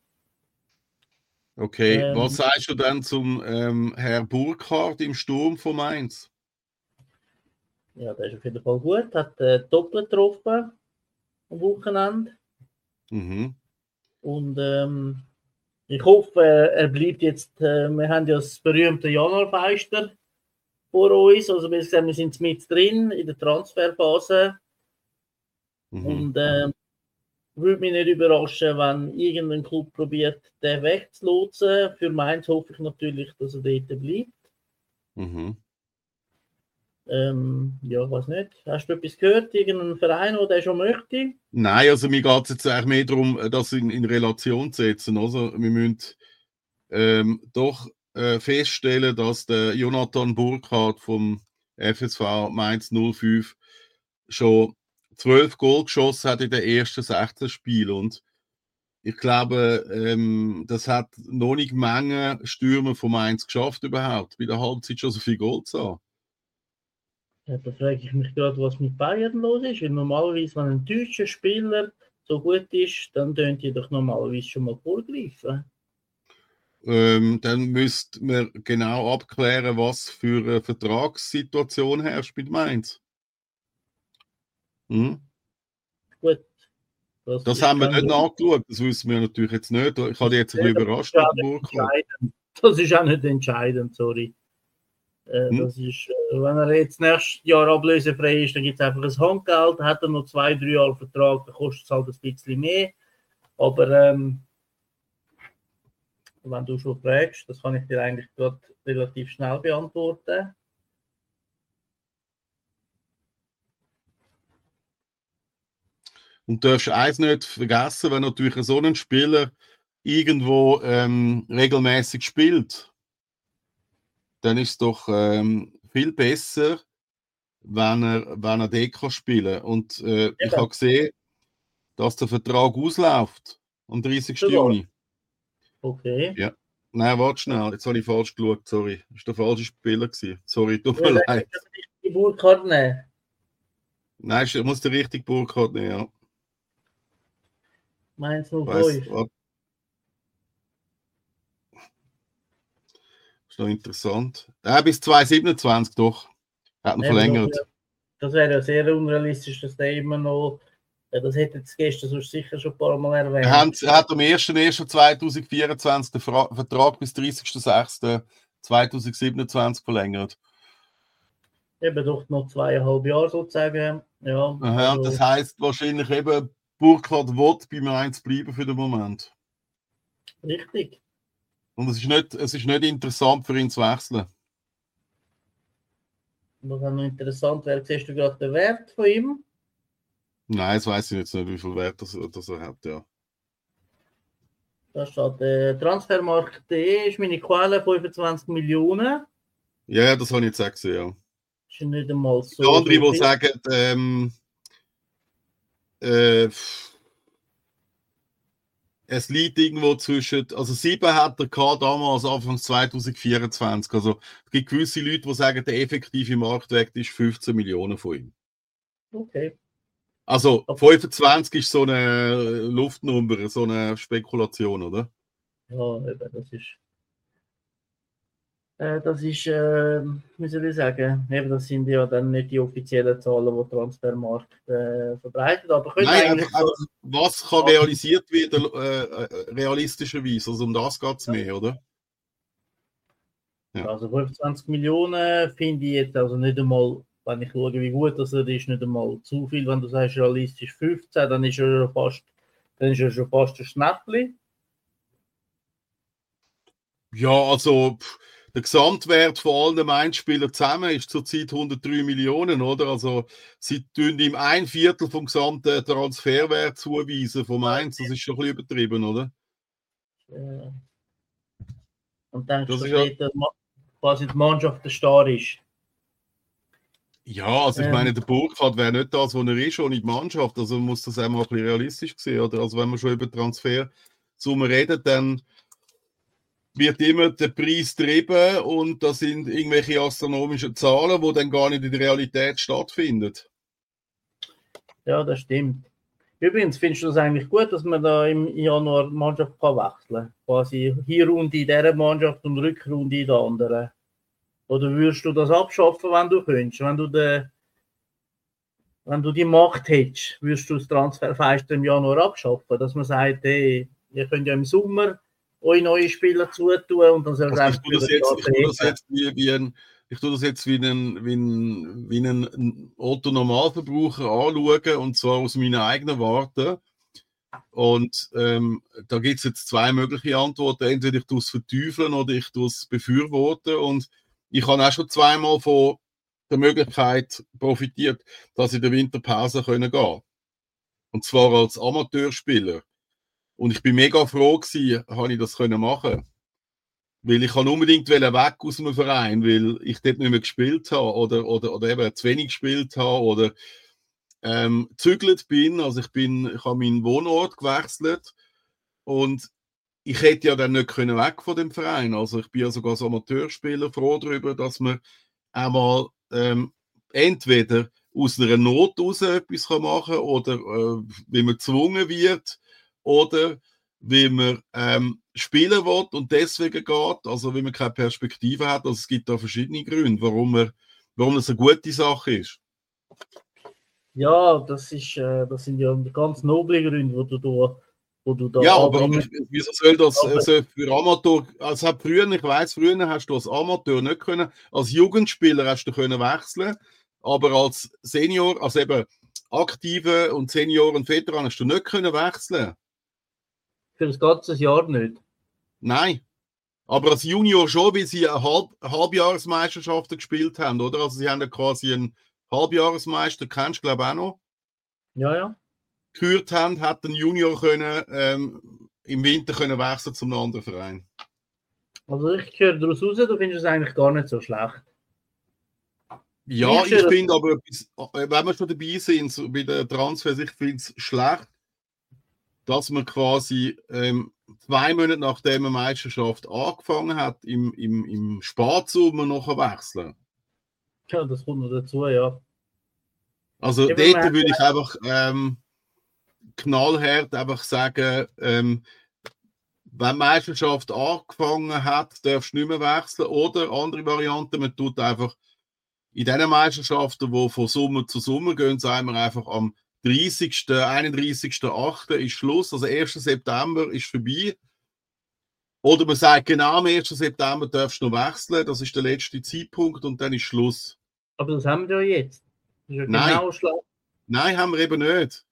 Okay, was Ähm, sagst du dann zum ähm, Herr Burkhardt im Sturm von Mainz? ja, der ist auf jeden Fall gut, hat äh, doppelt getroffen am Wochenende. Mhm. Und ähm, ich hoffe, äh, er bleibt jetzt, äh, wir haben ja das berühmte Januarfeister vor uns, also wir, sagen, wir sind mit drin in der Transferphase Mhm. und äh, würde mich nicht überraschen, wenn irgendein Club probiert, den wegzulotsen. Für Mainz hoffe ich natürlich, dass er dort bleibt. Mhm. Ähm, ja, weiß nicht. Hast du etwas gehört? Irgendein Verein, der den schon möchte? Nein, also mir geht es jetzt eigentlich mehr darum, das in, in Relation zu setzen. Also wir müssen ähm, doch äh, feststellen, dass der Jonathan Burkhardt vom F S V Mainz null fünf schon zwölf Goal geschossen hat in den ersten sechzehn Spielen. Und ich glaube, ähm, das hat noch nicht Menge Stürmer von Mainz geschafft überhaupt, bei der Halbzeit schon so viel Goal zu haben. Ja, da frage ich mich gerade, was mit Bayern los ist. Weil normalerweise, wenn ein deutscher Spieler so gut ist, dann tönt ihr doch normalerweise schon mal vorgreifen. Ähm, dann müsste man genau abklären, was für eine Vertragssituation herrscht mit Mainz. Hm? Gut, das, Das ist haben wir kein nicht Grund. nachgeschaut, das wissen wir natürlich jetzt nicht. Ich habe dich jetzt ein Ja, bisschen das überrascht ist mit auch dem nicht Burkhardt. entscheidend. Das ist auch nicht entscheidend, sorry. Äh, Hm? das ist, äh, wenn er jetzt nächstes Jahr ablösefrei ist, dann gibt es einfach ein Handgeld, dann hat er noch zwei, drei Jahre Vertrag, dann kostet es halt ein bisschen mehr. Aber ähm, wenn du schon fragst, das kann ich dir eigentlich gerade relativ schnell beantworten. Und du darfst eins nicht vergessen, wenn natürlich so ein Spieler irgendwo ähm, regelmäßig spielt, dann ist es doch ähm, viel besser, wenn er, wenn er dort kann spielen. Und äh, ich Eben, habe gesehen, dass der Vertrag ausläuft am dreißigsten sogar. Juni. Okay. Ja. Nein, warte schnell, jetzt habe ich falsch geschaut, sorry. Das war der falsche Spieler gewesen. Sorry, tut Ja, mir dann leid. kannst du die Burkhardt nehmen. Nein, ich muss der richtige Burkhardt nehmen, ja. Mainz null Weiss, fünf. warte. Ist noch interessant. Ja, bis zweitausendsiebenundzwanzig doch. Hat ihn Eben, das verlängert. wäre das wär ja sehr unrealistisch, dass der immer noch. Ja, das hätte jetzt gestern sonst sicher schon ein paar Mal Er erwähnt. hat, er hat am ersten ersten zweitausendvierundzwanzig den Fra Vertrag bis dreißigsten sechsten zweitausendsiebenundzwanzig verlängert. Eben doch noch zweieinhalb Jahre sozusagen. Ja, Aha, also, das heisst wahrscheinlich eben, Burkhardt will bei Mainz bleiben für den Moment. richtig. Und es ist nicht, es ist nicht interessant für ihn zu wechseln. Was auch noch interessant wäre, siehst du gerade den Wert von ihm? Nein, das weiß ich jetzt nicht, wie viel Wert das, das er hat, ja. Da steht äh, Transfermarkt punkt de ist meine Quelle, fünfundzwanzig Millionen. Ja, ja, das habe ich jetzt auch gesehen, ja. Ist ja nicht einmal so. Die andere, so die viel. sagen, ähm, äh, es liegt irgendwo zwischen, also sieben hat er gehabt, damals Anfang zweitausendvierundzwanzig. Also es gibt gewisse Leute, die sagen, der effektive Marktwert ist fünfzehn Millionen von ihm. Okay. Also Okay. fünfundzwanzig ist so eine Luftnummer, so eine Spekulation, oder? Ja, eben, das ist. Äh, das ist, äh, wie soll ich sagen, eben, das sind ja dann nicht die offiziellen Zahlen, die Transfermarkt äh, verbreitet. Aber könnte Nein, eigentlich einfach, einfach, was kann realisiert werden, äh, äh, realistischerweise? Also um das geht es mehr, oder? Ja. Also fünfundzwanzig Millionen finde ich jetzt also nicht einmal, wenn ich schaue, wie gut das ist, nicht einmal zu viel. Wenn du sagst, realistisch fünfzehn, dann ist er schon fast, dann ist er schon fast ein Schnäppli. Ja, also pff, der Gesamtwert von allen Mainz-Spielern zusammen ist zurzeit hundertdrei Millionen, oder? Also sie tun ihm ein Viertel vom gesamten Transferwert zuweisen von Mainz. Das ist schon ein bisschen übertrieben, oder? Äh, und denkst Das du, ist dass ja, dort quasi die Mannschaft der Star ist? Ja, also ich Ähm. meine, der Burkhardt wäre nicht das, was er ist, ohne die Mannschaft. Also man muss das auch mal ein bisschen realistisch sehen. Oder? Also wenn wir schon über Transfersummen reden, dann wird immer der Preis getrieben und das sind irgendwelche astronomischen Zahlen, die dann gar nicht in der Realität stattfinden. Ja, das stimmt. Übrigens, findest du das eigentlich gut, dass man da im Januar die Mannschaft kann wechseln kann? Quasi Hinrunde in dieser Mannschaft und Rückrunde in der anderen. Oder würdest du das abschaffen, wenn du könntest? Wenn du, de, wenn du die Macht hättest, würdest du das Transferfenster im Januar abschaffen? Dass man sagt, hey, ihr könnt ja im Sommer eure neue Spieler zutun und dann soll es Also ich einfach tue das wieder jetzt, ich tue das starten. jetzt wie, wie ein, ich tue das jetzt wie einen, wie einen, wie einen Otto-Normalverbraucher anschauen, und zwar aus meiner eigenen Warte. Und ähm, da gibt es jetzt zwei mögliche Antworten. Entweder ich tue es verteufeln oder ich tue es befürworten. Und ich habe auch schon zweimal von der Möglichkeit profitiert, dass ich in der Winterpause gehen konnte. Und zwar als Amateurspieler. Und ich bin mega froh gewesen, habe ich das können machen. Weil ich kann unbedingt weg aus dem Verein, weil ich dort nicht mehr gespielt habe oder, oder, oder eben zu wenig gespielt habe oder ähm, gezügelt bin. Also ich bin, ich habe meinen Wohnort gewechselt und ich hätte ja dann nicht können weg von dem Verein. Also ich bin ja sogar als Amateurspieler froh darüber, dass man einmal ähm, entweder aus einer Not raus etwas machen kann oder äh, wie man gezwungen wird oder wie man ähm, spielen will und deswegen geht, also wie man keine Perspektive hat. Also es gibt da verschiedene Gründe, warum, man, warum das eine gute Sache ist. Ja, das, ist, äh, das sind ja ganz noble Gründe, wo du da, wo du da Ja, aber, aber anbringst. wieso soll das Aber- also für Amateur, also hat früher, ich weiss, früher hast du als Amateur nicht können, als Jugendspieler hast du können wechseln, aber als Senior, also eben Aktive und Senior und Veteran hast du nicht können wechseln. Für das ganze Jahr nicht. Nein. Aber als Junior schon, weil sie eine Halb Halbjahresmeisterschaften gespielt haben, oder? Also sie haben ja quasi einen Halbjahresmeister, kennst du glaube ich auch noch, Ja, ja. gehört haben, hat ein Junior können, ähm, im Winter können wechseln zum anderen Verein. Also ich höre daraus raus, du findest es eigentlich gar nicht so schlecht. Ja, Ich ich sehe finde aber, etwas- wenn wir schon dabei sind, so bei den Transfers, ich finde es schlecht, dass man quasi ähm, zwei Monate nachdem eine Meisterschaft angefangen hat, im, im, im Spätsommer noch wechseln. Ja, das kommt noch dazu, ja. Also Eben, dort man- würde ich einfach ähm, knallhart einfach sagen, ähm, wenn die Meisterschaft angefangen hat, darfst du nicht mehr wechseln. Oder andere Variante, man tut einfach in diesen Meisterschaften, die von Sommer zu Sommer gehen, sagen wir einfach am dreißigsten, einunddreißigsten achten ist Schluss, also ersten September ist vorbei. Oder man sagt, genau am ersten September darfst du noch wechseln, das ist der letzte Zeitpunkt und dann ist Schluss. Aber das haben wir ja jetzt. Das ist ja Nein. genau schlecht. Nein, haben wir eben nicht.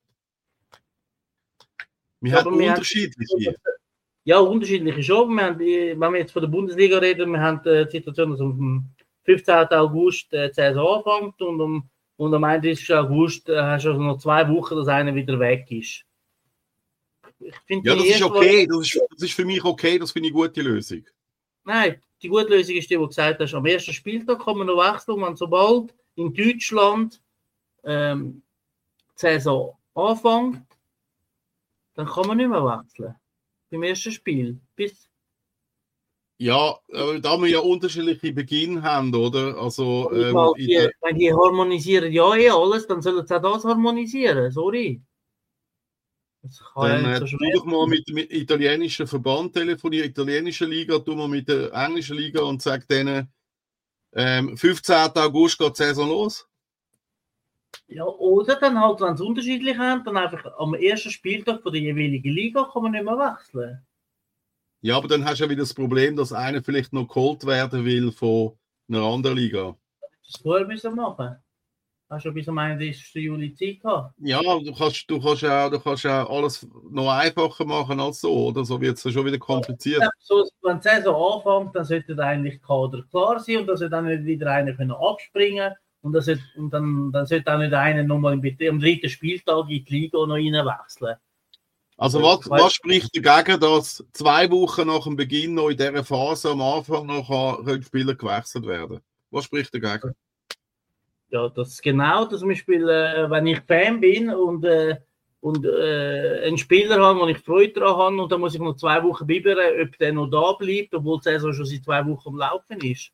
Wir Ja, haben aber wir haben- unterschiedliche. Ja, unterschiedliche schon. Wir haben, die- wenn wir jetzt von der Bundesliga reden, wir haben die Situation, dass am fünfzehnten August äh, die Saison anfängt und am, und am einunddreißigsten August äh, hast du also noch zwei Wochen, dass einer wieder weg ist. Ich finde Ja, die das ist erste okay, das ist, das ist für mich okay, das finde ich eine gute Lösung. Nein, die gute Lösung ist die, die du gesagt hast, am ersten Spieltag kann man noch wechseln, wenn sobald in Deutschland ähm, die Saison anfängt, dann kann man nicht mehr wechseln. Beim ersten Spiel. Bis, Ja, äh, da wir ja unterschiedliche Beginn haben, oder? Also, ich ähm, meine, in die, der, wenn die harmonisieren ja eh alles, dann sollen sie auch das harmonisieren. Sorry. Das kann dann ja äh, nicht so tu schwer doch mal mit dem italienischen Verband telefonieren, italienische Liga, tu mal mit der englischen Liga und sag denen, ähm, fünfzehnten August geht die Saison los. Ja, oder dann halt, wenn sie unterschiedlich haben, dann einfach am ersten Spieltag von der jeweiligen Liga kann man nicht mehr wechseln. Ja, aber dann hast du ja wieder das Problem, dass einer vielleicht noch geholt werden will von einer anderen Liga. Das vorher müssen machen. Hast du bis am einunddreißigsten Juli Zeit gehabt? Ja, du kannst, du kannst auch, du kannst auch alles noch einfacher machen als so, oder? So wird es schon wieder kompliziert. So, wenn die Saison anfängt, dann sollte eigentlich die Kader klar sein und dann sollte dann nicht wieder einer können abspringen und, das sollte, und dann, dann sollte auch nicht einer nochmal am dritten Spieltag in die Liga noch reinwechseln. Also was, was spricht dagegen, dass zwei Wochen nach dem Beginn noch in dieser Phase am Anfang noch können Spieler gewechselt werden? Was spricht dagegen? Ja, das ist genau das. Zum Beispiel, äh, wenn ich Fan bin und, äh, und äh, einen Spieler habe, wo ich Freude daran habe, und dann muss ich noch zwei Wochen bibbern, ob der noch da bleibt, obwohl die Saison schon seit zwei Wochen am Laufen ist.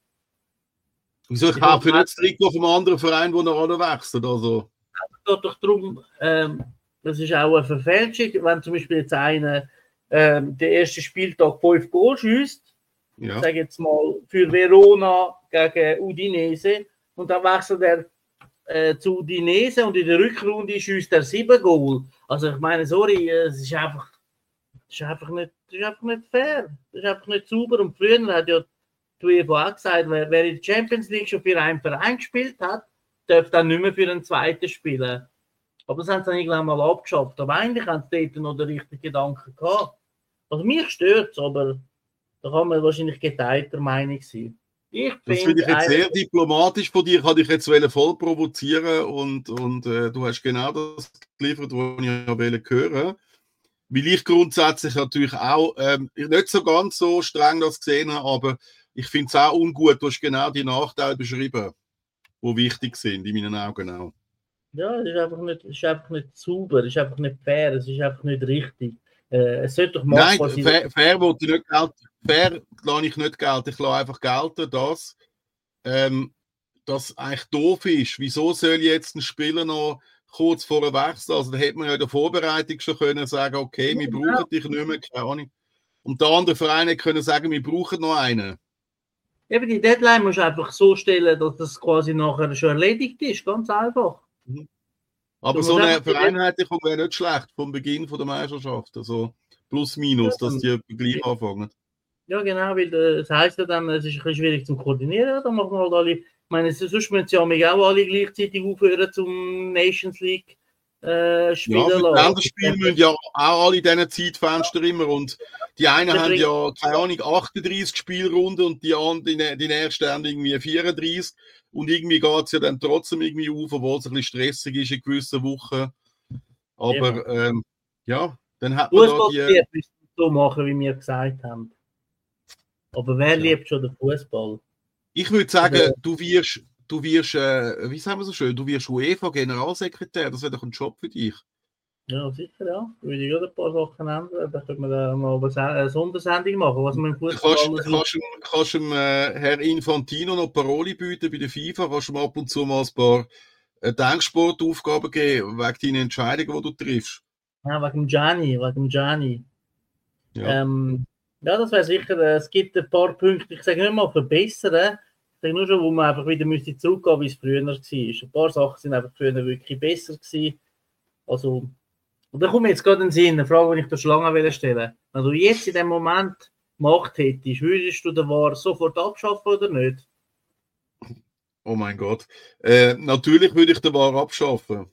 Wieso ich Ich kaufe hoffe, nicht das Trikot vom anderen Verein, wo er alle wechselt? Also, Es geht doch darum, ähm, das ist auch eine Verfälschung, wenn zum Beispiel jetzt einer ähm, den ersten Spieltag fünf Goal schießt, ich ja. sage jetzt mal für Verona gegen Udinese, und dann wechselt er äh, zu Udinese und in der Rückrunde schießt er sieben Goal. Also ich meine, sorry, äh, es ist einfach, das ist einfach nicht, das ist einfach nicht fair, das ist einfach nicht sauber. Und früher hat ja die UEFA auch gesagt, wer, wer in der Champions League schon für einen Verein gespielt hat, darf dann nicht mehr für einen zweiten spielen. Aber das haben sie dann irgendwann mal abgeschafft. Aber eigentlich haben sie dort noch den richtigen Gedanken gehabt. Also mich stört es, aber da kann man wahrscheinlich geteilter Meinung sein. Ich Das finde ich jetzt eigentlich- sehr diplomatisch von dir. Ich wollte dich jetzt wollen voll provozieren und, und äh, du hast genau das geliefert, was ich ja wollte hören. Weil ich grundsätzlich natürlich auch ähm, nicht so ganz so streng das gesehen habe, aber ich finde es auch ungut. Du hast genau die Nachteile beschrieben, die wichtig sind, in meinen Augen auch. Ja, es ist einfach nicht, es ist einfach nicht sauber, es ist einfach nicht fair, es ist einfach nicht richtig. Äh, es sollte doch Nein, machbar sein. fair, fair will ich nicht gelten. Fair lasse ich nicht gelten. Ich lasse einfach gelten, dass ähm, das eigentlich doof ist. Wieso soll jetzt ein Spieler noch kurz vor dem Wechsel, also da hätte man ja in der Vorbereitung schon können sagen, okay, wir brauchen dich nicht mehr, keine Ahnung. Und der andere Verein hätte können sagen, wir brauchen noch einen. Eben die Deadline musst du einfach so stellen, dass das quasi nachher schon erledigt ist, ganz einfach. Aber Du so musst eine einfach die- Vereinheitlichung wäre nicht schlecht vom Beginn von der Meisterschaft. Also plus minus, Ja, dass die gleich anfangen. Ja, genau, weil äh, das heisst ja dann, es ist ein bisschen schwierig zum Koordinieren. Dann machen wir halt alle, ich meine, sonst müssen sie ja auch alle gleichzeitig aufhören zum Nations League äh, spielen Ja, für die lassen. Länderspiele müssen ja auch alle in diesen Zeitfenster immer. Und die einen Das haben bringt- ja, keine Ahnung, achtunddreißig Spielrunden und die anderen, die, die nächsten haben irgendwie vierunddreißig. Und irgendwie geht es ja dann trotzdem irgendwie auf, obwohl es ein bisschen stressig ist in gewissen Wochen. Aber ähm, ja, dann hat man da Fußball die. liebt, müssen wir so machen, wie wir gesagt haben. Aber wer Ja. liebt schon den Fußball? Ich würde sagen, Oder- du wirst, du wirst, äh, wie sagen wir so schön, du wirst UEFA-Generalsekretär. Das wäre doch ein Job für dich. Ja, sicher, ja. Würde ich gerade ein paar Sachen ändern. Dann können wir da mal eine Sondersendung machen, was wir im Du Fußball kannst, alles kannst, dem- kannst dem äh, Herr Infantino noch Paroli bieten bei der FIFA, kannst du ihm ab und zu mal ein paar äh, Denksportaufgaben geben, wegen deinen Entscheidungen, die du triffst. Ja, wegen dem Gianni, wegen dem Gianni. Ja. Ähm, ja, das wäre sicher, äh, es gibt ein paar Punkte, ich sage nicht mal verbessern, ich sage nur schon, wo man einfach wieder müsste zurückgehen, wie es früher war. Ein paar Sachen sind einfach früher wirklich besser gewesen. Also, und da kommt mir jetzt gerade in den Sinn, eine Frage, die ich dir schon lange will stellen. Wenn du jetzt in dem Moment Macht hättest, würdest du den V A R sofort abschaffen oder nicht? Oh mein Gott. Äh, natürlich würde ich den V A R abschaffen.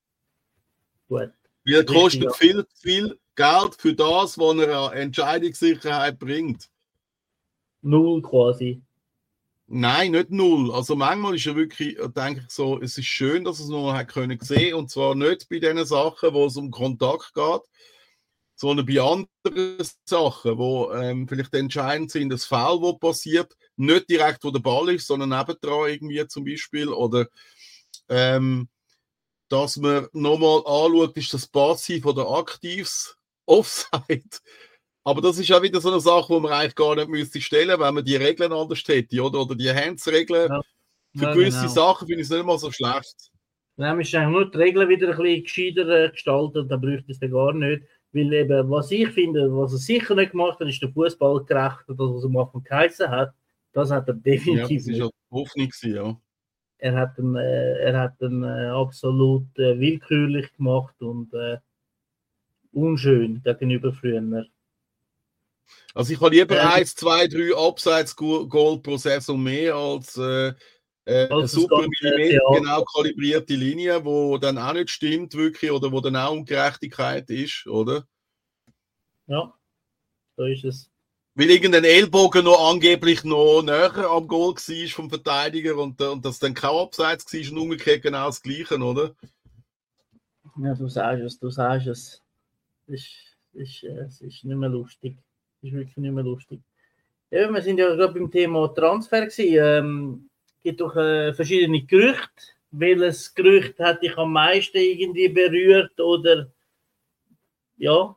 Gut. Weil er Richtig, kostet ja. viel, viel Geld für das, was er an Entscheidungssicherheit bringt. Null quasi. Nein, nicht null. Also manchmal ist ja wirklich, denke ich so, es ist schön, dass es noch hat können sehen, und zwar nicht bei den Sachen, wo es um Kontakt geht, sondern bei anderen Sachen, wo ähm, vielleicht entscheidend sind, das Foul, wo passiert, nicht direkt, wo der Ball ist, sondern nebendran irgendwie zum Beispiel, oder ähm, dass man nochmal anschaut, ist das Passiv oder Aktivs Offside. Aber das ist auch wieder so eine Sache, die man eigentlich gar nicht müsste stellen, wenn man die Regeln anders hätte, oder? Oder die Hands-Regeln. Ja. Für Ja, gewisse genau. Sachen finde ich es nicht mal so schlecht. Dann ist eigentlich nur die Regeln wieder ein bisschen gescheiter äh, gestaltet, dann bräuchte es dann gar nicht. Weil eben, was ich finde, was er sicher nicht gemacht hat, ist der Fußball gerecht, das, was er am Anfang geheißen hat. Das hat er Ja, definitiv das ist nicht. ja die Hoffnung gewesen, ja. Er hat ihn, äh, er hat ihn äh, absolut äh, willkürlich gemacht und äh, unschön gegenüber früher. Also ich habe lieber Ja. eins, zwei, drei Abseits-Goal pro Saison mehr als äh, äh, eine Als das super ganze Millimeter Theater. genau kalibrierte Linie, wo dann auch nicht stimmt wirklich, oder wo dann auch Ungerechtigkeit ist, oder? Ja, so ist es. Weil irgendein Ellbogen noch angeblich noch näher am Goal war vom Verteidiger und, und das dann kein Abseits war und umgekehrt genau das Gleiche, oder? Ja, du sagst es, du sagst es. Es ist, ist, äh, es ist nicht mehr lustig. Es ist wirklich nicht mehr lustig. Ja, wir sind ja gerade beim Thema Transfer gewesen. Ähm, es gibt doch äh, verschiedene Gerüchte, welches Gerücht hat dich am meisten irgendwie berührt oder ja,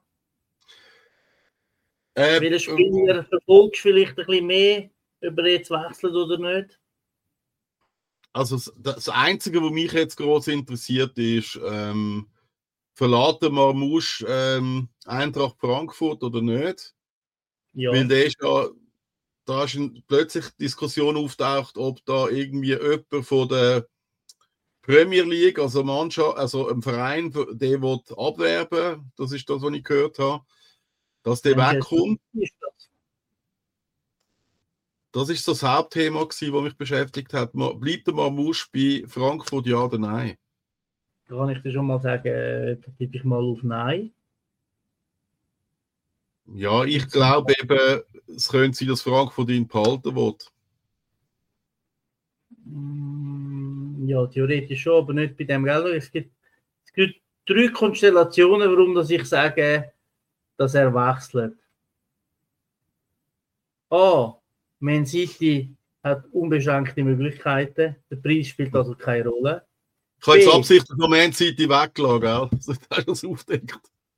Äh, welchen Spieler verfolgst du vielleicht ein bisschen mehr, ob er jetzt wechselt oder nicht? also das, das Einzige, was mich jetzt groß interessiert, ist, ähm, verlässt der Marmouche ähm, Eintracht Frankfurt oder nicht? Ja, Weil der ist ja, da ist ein, plötzlich Diskussion auftaucht, ob da irgendwie jemand von der Premier League, also Mannschaft, also ein Verein, der will abwerben, das ist das, was ich gehört habe, dass der Manchester wegkommt. City ist das. Das ist so das Hauptthema gewesen, das mich beschäftigt hat. Ma- Bleibt der Marmouche bei Frankfurt, ja oder nein? Da kann ich dir schon mal sagen, äh, da tippe ich mal auf Nein. Ja, ich glaube eben, es könnte sein, dass Frankfurt ihn behalten will. Mm, Ja, theoretisch schon, aber nicht bei dem Geld. Es gibt, es gibt drei Konstellationen, warum dass ich sage, dass er wechselt. A. Man City hat unbeschränkte Möglichkeiten. Der Preis spielt also keine Rolle. Ich habe jetzt B. absichtlich noch Man City weggelassen, gell? Das hast du das aufgedeckt.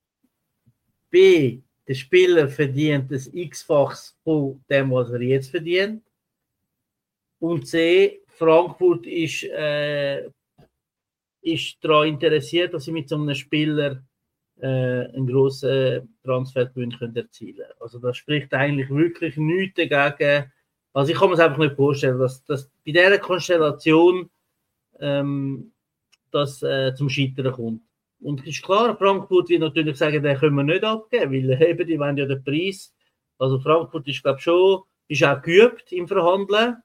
B. Der Spieler verdient das X-Fachs von dem, was er jetzt verdient. Und C. Frankfurt ist, äh, ist daran interessiert, dass sie mit so einem Spieler äh, einen grossen Transfergewinn können erzielen können. Also das spricht eigentlich wirklich nichts dagegen. Also ich kann mir es einfach nicht vorstellen, dass, dass bei dieser Konstellation ähm, das äh, zum Scheitern kommt. Und es ist klar, Frankfurt wird natürlich sagen, den können wir nicht abgeben, weil eben, die wollen ja den Preis. Also Frankfurt ist, glaube ich, schon, ist auch geübt im Verhandeln.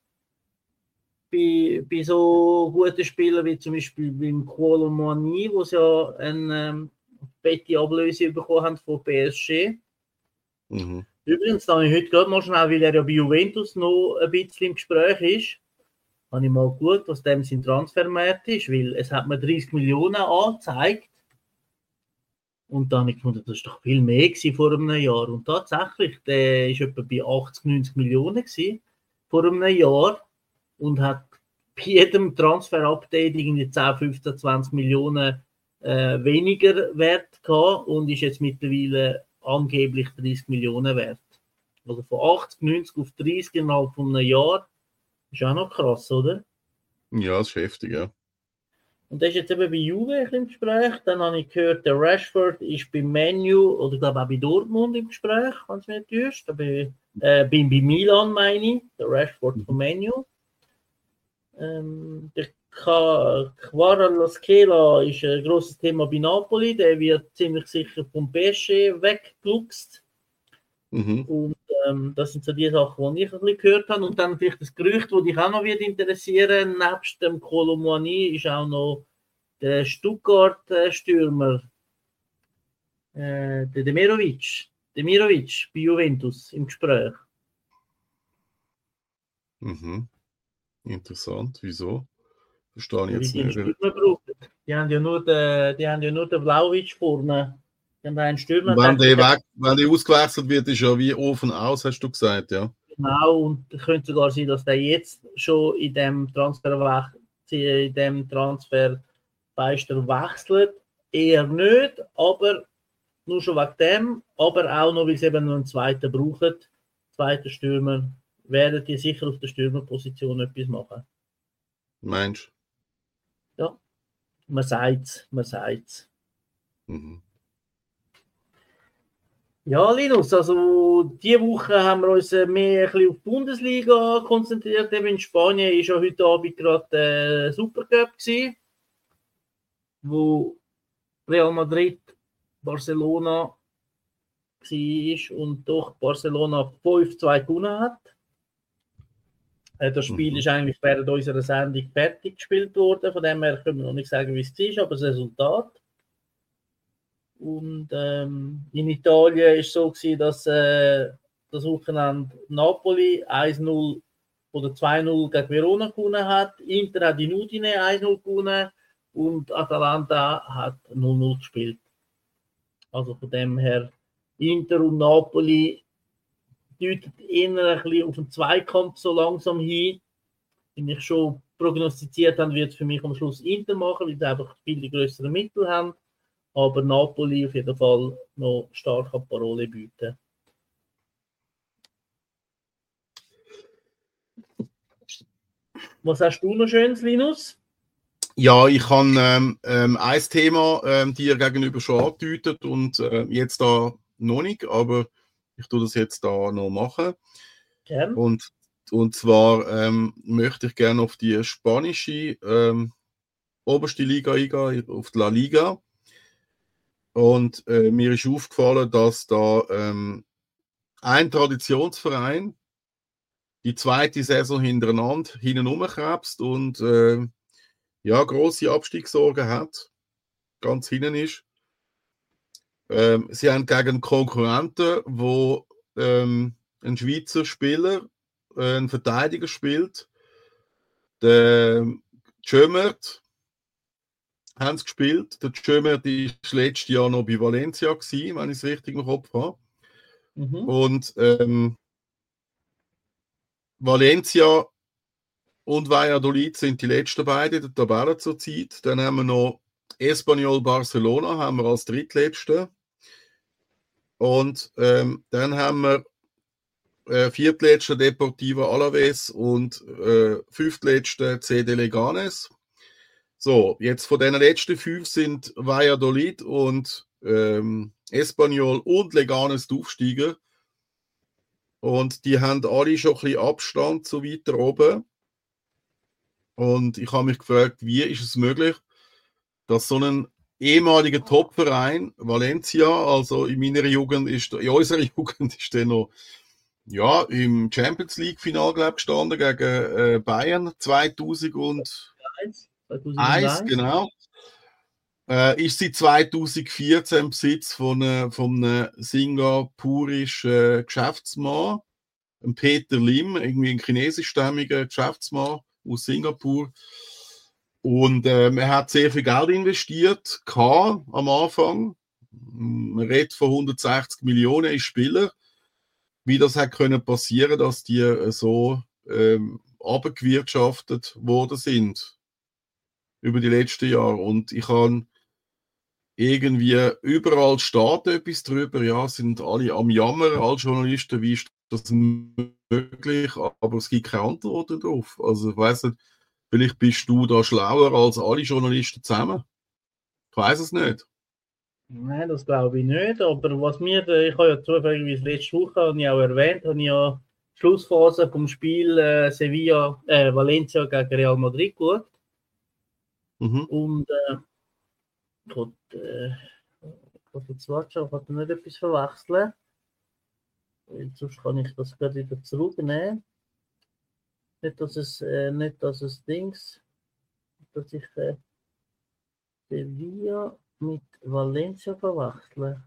Bei, bei so guten Spielern wie zum Beispiel beim Kolo Muani, wo sie ja eine ähm, fette Ablöse bekommen haben von P S G. Mhm. Übrigens, da habe ich heute gerade mal schnell, weil er ja bei Juventus noch ein bisschen im Gespräch ist, habe ich mal geschaut, was dem sein Transfermarkt ist, weil es hat mir dreißig Millionen angezeigt. Und dann habe ich gefunden, das war doch viel mehr gewesen vor einem Jahr. Und tatsächlich, der war etwa bei achtzig, neunzig Millionen gewesen, vor einem Jahr und hat bei jedem Transfer-Update irgendwie zehn, fünfzehn, zwanzig Millionen äh, weniger Wert gehabt und ist jetzt mittlerweile angeblich dreißig Millionen wert. Also von achtzig, neunzig auf dreißig innerhalb von einem Jahr. Ist auch noch krass, oder? Ja, das ist heftig, ja. Und das ist jetzt eben bei Juve im Gespräch. Dann habe ich gehört, der Rashford ist bei Man U oder ich glaube auch bei Dortmund im Gespräch, wenn es mich nicht täuscht. Aber, äh, bei, bei Milan meine ich, der Rashford von Man U. Ähm, der Kvaratskhelia ist ein grosses Thema bei Napoli. Der wird ziemlich sicher vom P S G weggeluchst. Mhm. Und ähm, das sind so die Sachen, die ich ein bisschen gehört habe. Und dann vielleicht das Gerücht, das dich auch noch wird interessieren, nebst dem Kolo Muani ist auch noch der Stuttgart-Stürmer, äh, der Demirovic, Demirovic bei Juventus im Gespräch. Mhm. Interessant, wieso? Verstehe ich Weil jetzt die einen nicht. Stürmer brauchen. Die haben ja nur den, die haben ja nur den Vlahovic vorne. Die haben einen Stürmer. Wenn der- der, weg, wenn der ausgewechselt wird, ist ja wie offen aus, hast du gesagt, ja. Genau, und es könnte sogar sein, dass der jetzt schon in dem Transfer in dem Transferfenster wechselt. Eher nicht, aber nur schon wegen dem, aber auch noch, weil sie eben noch einen zweiten brauchen. Zweiter Stürmer, werden die sicher auf der Stürmerposition etwas machen. Meinst Ja, man sagt es, man sagt es. du? Mhm. Ja, Linus, also diese Woche haben wir uns äh, mehr ein bisschen auf die Bundesliga konzentriert. Eben in Spanien war ja heute Abend gerade der Supercup gewesen, wo Real Madrid Barcelona war und doch Barcelona fünf zwei gewonnen hat. Äh, Das Spiel Mhm. ist eigentlich während unserer Sendung fertig gespielt worden, von dem her können wir noch nicht sagen, wie es ist, aber das Resultat. Und ähm, in Italien war es so gewesen, dass äh, das Wochenende Napoli eins null oder zwei null gegen Verona gewonnen hat. Inter hat in Udine eins null gewonnen und Atalanta hat null null gespielt. Also von dem her, Inter und Napoli deutet eher ein bisschen auf den Zweikampf so langsam hin. Finde ich schon prognostiziert haben, wird für mich am Schluss Inter machen, weil sie einfach viele größere Mittel haben. Aber Napoli auf jeden Fall noch stark an Parole bieten. Was hast du noch Schönes, Linus? Ja, ich habe ähm, ähm, ein Thema ähm, dir gegenüber schon angedeutet und äh, jetzt da noch nicht, aber ich tue das jetzt da noch machen. Gern. Und, und zwar ähm, möchte ich gerne auf die spanische ähm, oberste Liga eingehen, auf die La Liga. Und äh, mir ist aufgefallen, dass da ähm, ein Traditionsverein die zweite Saison hintereinander hinten rumkrebst und äh, ja, grosse Abstiegssorgen hat, ganz hinten ist. Ähm, sie haben gegen einen Konkurrenten, wo ähm, ein Schweizer Spieler, äh, ein Verteidiger spielt, der Tschömert, haben sie gespielt. Der Tschömert war letztes Jahr noch bei Valencia gewesen, wenn ich es richtig im Kopf habe. Mhm. Und ähm, Valencia und Valladolid sind die letzten beiden in der Tabelle zurzeit. Dann haben wir noch Espanyol Barcelona haben wir als drittletzte. Und ähm, dann haben wir äh, viertletzte Deportivo Alaves und äh, fünftletzte C D Leganes. So, jetzt von den letzten fünf sind Valladolid und ähm, Espanyol und Leganes die Aufsteiger. Und die haben alle schon ein bisschen Abstand so weiter oben. Und ich habe mich gefragt, wie ist es möglich, dass so ein ehemaliger Top-Verein, Valencia, also in meiner Jugend, ist, in unserer Jugend ist der noch ja, im Champions League-Final gestanden gegen äh, Bayern zweitausendeins, zweitausendeins. genau. Äh, ist seit zweitausendvierzehn im Besitz von, äh, von einem singapurischen äh, Geschäftsmann, einem Peter Lim, irgendwie ein chinesischstämmiger Geschäftsmann aus Singapur. Und ähm, er hat sehr viel Geld investiert, K am Anfang. Man redet von hundertsechzig Millionen in Spieler. Wie das hat können passieren, dass die äh, so ähm, abgewirtschaftet worden sind über die letzten Jahre. Und ich habe irgendwie überall steht etwas drüber. Ja, sind alle am Jammern, alle Journalisten, wie ist das möglich? Aber es gibt keine Antworten drauf. Also ich weiss nicht, vielleicht bist du da schlauer als alle Journalisten zusammen. Ich weiß es nicht. Nein, das glaube ich nicht. Aber was mir, äh, ich habe ja zufällig letzte Woche, habe ich auch erwähnt, habe ich ja die Schlussphase vom Spiel äh, Sevilla, äh, Valencia gegen Real Madrid geschaut. Mhm. Und äh, Gott, äh, ich muss jetzt warten, ich kann nicht etwas verwechseln. Weil sonst kann ich das gerade wieder zurücknehmen. Nicht, dass es, äh, nicht, dass es Dings, dass ich äh, Sevilla mit Valencia verwechsle.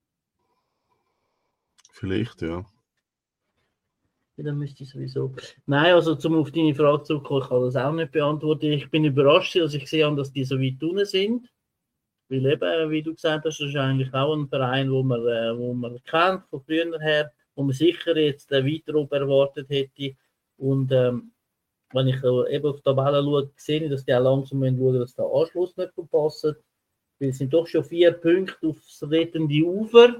Vielleicht, ja. Dann müsste ich sowieso. Nein, also zum auf deine Frage zurückkommen, ich kann das auch nicht beantworten. Ich bin überrascht, dass ich gesehen habe, dass die so weit unten sind. Weil eben, wie du gesagt hast, das ist eigentlich auch ein Verein, wo man, äh, wo man kennt von früher her, wo man sicher jetzt äh, weiter oben erwartet hätte. Und ähm, wenn ich äh, eben auf die Tabelle schaue, sehe ich, dass die auch langsam schauen müssen, dass der Anschluss nicht verpasst. Weil es sind doch schon vier Punkte aufs rettende Ufer.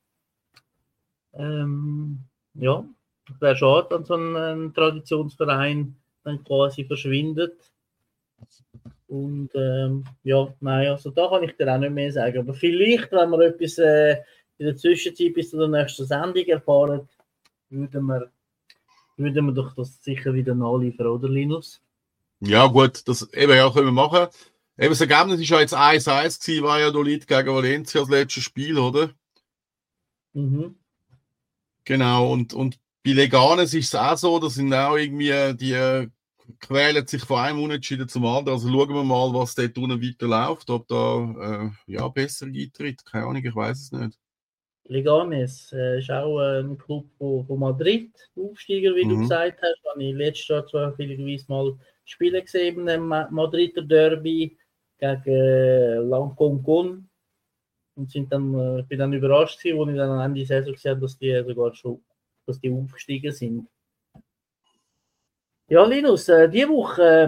Ähm, ja, es wäre schade, wenn so ein, ein Traditionsverein dann quasi verschwindet. Und ähm, ja, nein, also da kann ich dir auch nicht mehr sagen. Aber vielleicht, wenn wir etwas äh, in der Zwischenzeit bis zur nächsten Sendung erfahren, würden wir, würden wir doch das sicher wieder nachliefern, oder Linus? Ja, gut, das eben ja können wir machen. Eben, das Ergebnis war ja jetzt eins eins gewesen, Valladolid gegen Valencia das letzte Spiel, oder? Mhm. Genau, und, und bei Leganes ist es auch so, das sind auch irgendwie, die äh, quälen sich von einem Unentschieden zum anderen. Also schauen wir mal, was dort unten weiterläuft, ob da äh, ja, besser eintritt. Keine Ahnung, ich weiß es nicht. Leganes äh, ist auch äh, ein Club von, von Madrid, Aufsteiger, wie Mhm. du gesagt hast. Habe ich letztes Jahr zufälligerweise mal Spiele gesehen im Ma- Madrider Derby gegen äh, Lancongon. Und sind dann, äh, ich bin dann überrascht gewesen, als ich dann am Ende der Saison gesehen habe, dass die sogar schon dass die aufgestiegen sind. Ja, Linus, äh, diese Woche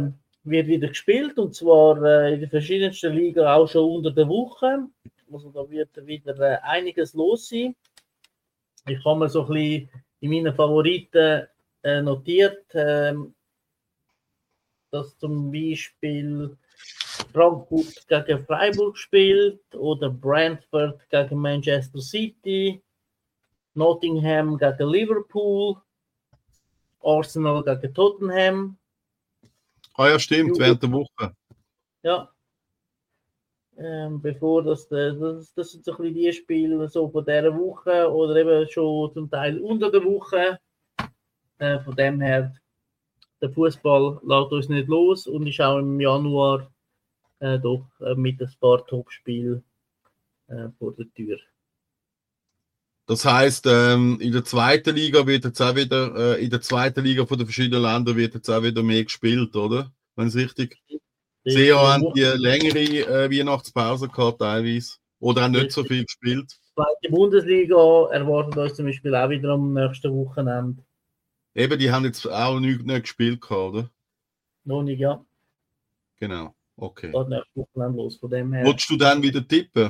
wird wieder gespielt und zwar äh, in den verschiedensten Ligen auch schon unter der Woche. Also da wird wieder äh, einiges los sein. Ich habe mir so ein bisschen in meinen Favoriten äh, notiert, ähm, dass zum Beispiel Frankfurt gegen Freiburg spielt oder Brentford gegen Manchester City, Nottingham gegen Liverpool, Arsenal gegen Tottenham. Ah ja, stimmt, Ju- während der Woche. Ja. Ähm, bevor das, das, das sind so ein bisschen die Spiele so von dieser Woche oder eben schon zum Teil unter der Woche. Äh, von dem her, der Fußball lässt uns nicht los und ist auch im Januar äh, doch äh, mit ein paar Topspielen äh, vor der Tür. Das heisst, ähm, in der zweiten Liga wird jetzt auch wieder, äh, in der zweiten Liga von den verschiedenen Ländern wird jetzt auch wieder mehr gespielt, oder? Wenn es richtig sehe, haben die längere äh, Weihnachtspause gehabt teilweise. Oder auch nicht so viel gespielt. Die zweite Bundesliga erwartet uns zum Beispiel auch wieder am nächsten Wochenende. Eben, die haben jetzt auch nicht, nicht gespielt gehabt, oder? Noch nicht, ja. Genau, okay. Geht nächstes Wochenende los. Von dem her. Wolltest du dann wieder tippen?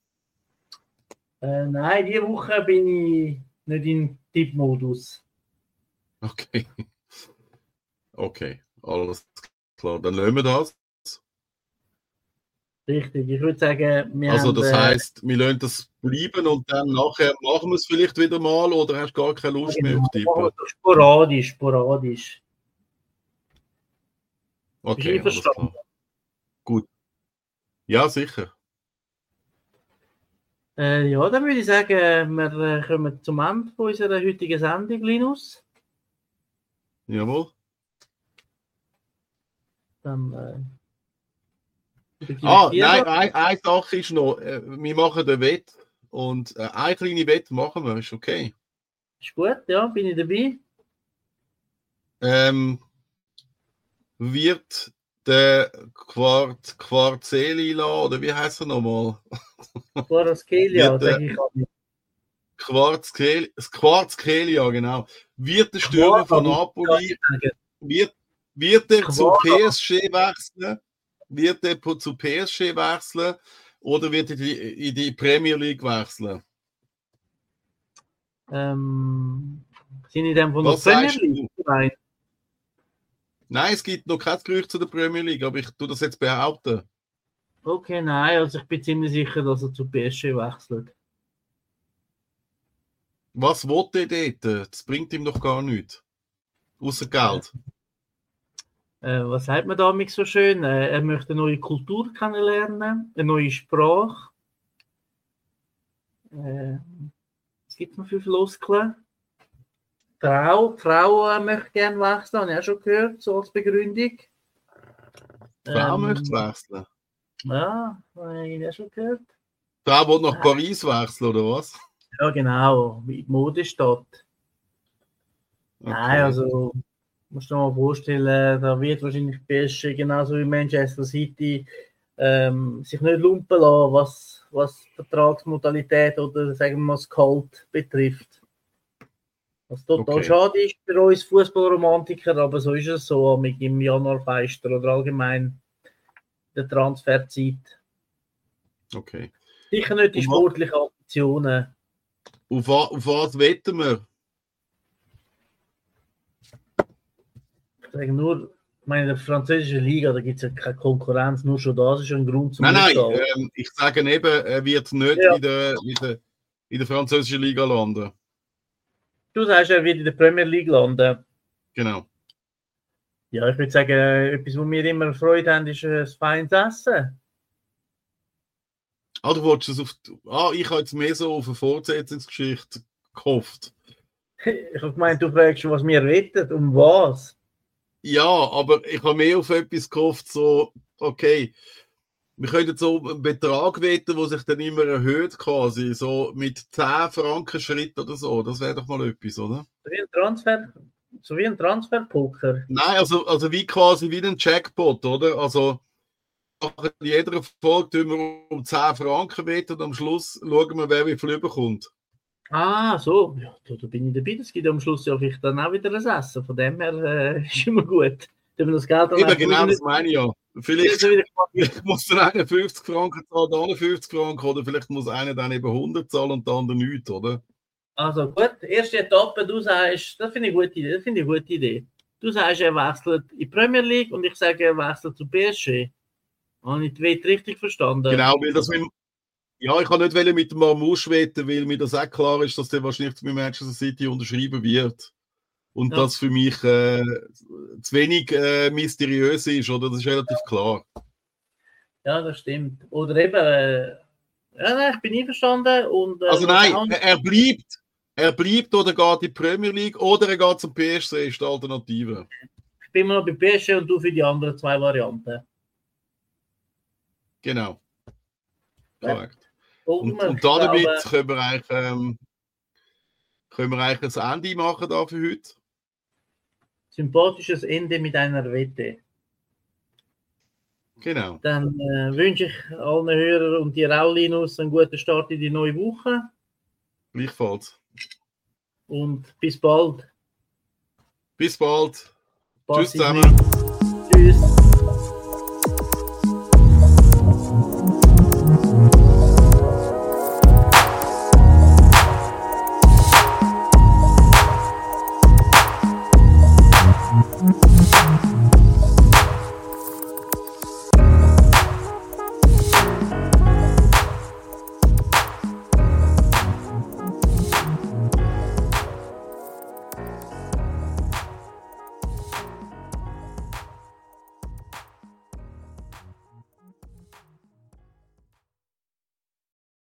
Äh, nein, diese Woche bin ich nicht im Tippmodus. Okay. Okay, alles klar. Dann lassen wir das. Richtig, ich würde sagen, wir Also haben, das äh, heisst, wir lassen das bleiben und dann nachher machen wir es vielleicht wieder mal oder hast du gar keine Lust mehr auf genau, machen wir Tippen? das sporadisch, sporadisch. Okay, Bist du alles einverstanden? klar. Gut. Ja, sicher. Äh, ja, dann würde ich sagen, wir äh, kommen zum Ende von unserer heutigen Sendung, Linus. Jawohl. Dann, äh, übergebe Ah, ich dir nein, noch. ein- eine Sache ist noch. äh, Wir machen den Wett und äh, eine kleine Wett machen wir, ist okay. Ist gut, ja, bin ich dabei. Ähm, wird der Quart Quarzelila, oder wie heißt er nochmal? Quaraskelia, Wird, äh, sage ich auch nicht. Quarzkelia, Quarzkelia, genau. Wird der Stürmer von Napoli, wird, wird er zu P S G wechseln? Wird er po- zu P S G wechseln? Oder wird er die, in die Premier League wechseln? Ähm, sind in dem von Was der Premier sagst League? Nein. Nein, es gibt noch kein Gerücht zu der Premier League, aber ich tue das jetzt behaupten. Okay, nein, also ich bin ziemlich sicher, dass er zu P S G wechselt. Was will der dort? Das bringt ihm doch gar nichts. Außer Geld. Äh, was sagt man damit so schön? Äh, er möchte eine neue Kultur kennenlernen, eine neue Sprache. Äh, was gibt es noch für Floskeln? Frau, Frau äh, möchte gerne wechseln, habe ich auch schon gehört, so als Begründung. Frau Ähm, möchte wechseln. Ja, habe ich auch schon gehört. Frau will nach Paris wechseln, oder was? Ja, genau, wie die Modestadt. Nein, also musst du dir mal vorstellen, da wird wahrscheinlich P S G genauso wie Manchester City ähm, sich nicht lumpen lassen, was, was Vertragsmodalität oder sagen wir mal das Gehalt betrifft. Was total Okay. schade ist für uns Fußballromantiker, aber so ist es so mit im Januarfeister oder allgemein der Transferzeit. Okay. Sicher nicht die Und wa- sportlichen Ambitionen. Auf, wa- auf was wetten wir? Ich sage nur, ich meine, in der französischen Liga, da gibt es ja keine Konkurrenz, nur schon das ist schon ein Grund zum Nein, nein, Mitgehen. ähm, ich sage eben, er wird nicht Ja. in, der, in, der, in der französischen Liga landen. Du sagst, er wird in der Premier League landen. Genau. Ja, ich würde sagen, etwas, wo wir immer Freude haben, ist ein feines Essen. Ah, du wolltest es auf. Ah, ich habe jetzt mehr so auf eine Fortsetzungsgeschichte gehofft. Ich habe gemeint, du fragst, was wir wetten, um was? Ja, aber ich habe mehr auf etwas gehofft, so, okay, wir können so einen Betrag wetten, der sich dann immer erhöht, quasi, so mit zehn Franken Schritt oder so. Das wäre doch mal etwas, oder? So wie ein Transfer, so wie ein Transferpoker. Nein, also, also wie quasi wie ein Jackpot, oder? Also nach jeder Folge tun wir um zehn Franken wetten und am Schluss schauen wir, wer wie viel überkommt. Ah, so. Ja, da, da bin ich dabei. Das gibt am Schluss ja vielleicht dann auch wieder ein Essen. Von dem her äh, ist immer gut. Tun wir das Geld dann Eben einfach genau, wieder- das meine ich ja. Vielleicht, wieder- vielleicht muss der eine fünfzig Franken zahlen, der andere fünfzig Franken, oder vielleicht muss einer dann eben hundert zahlen und der andere nichts, oder? Also gut, erste Etappe, du sagst, das finde ich eine gute Idee, das finde ich eine gute Idee. Du sagst, er wechselt in die Premier League und ich sage, er wechselt zu P S G. Habe ich die Wette richtig verstanden? Genau, weil das mit, ja, ich kann nicht wollen mit dem Marmouche wetten, weil mir das auch klar ist, dass der wahrscheinlich mit Manchester City unterschreiben wird. Und Ja. das für mich äh, zu wenig äh, mysteriös ist, oder? Das ist relativ klar. Ja, das stimmt. Oder eben, äh, ja, nein, ich bin einverstanden. Und, äh, Also was nein, auch- er er bleibt, er bleibt oder geht in die Premier League oder er geht zum P S C, ist die Alternative. ich bin immer noch bei P S G und du für die anderen zwei Varianten. Genau. Ja. Korrekt. Und, Und, wir und damit glauben- können wir eigentlich, ähm, können wir eigentlich ein Ende machen da für heute. sympathisches Ende mit einer Wette. Genau. Dann äh, wünsche ich allen Hörern und dir auch, Linus, einen guten Start in die neue Woche Gleichfalls. und bis bald. Bis bald. Pass Tschüss es zusammen. nicht.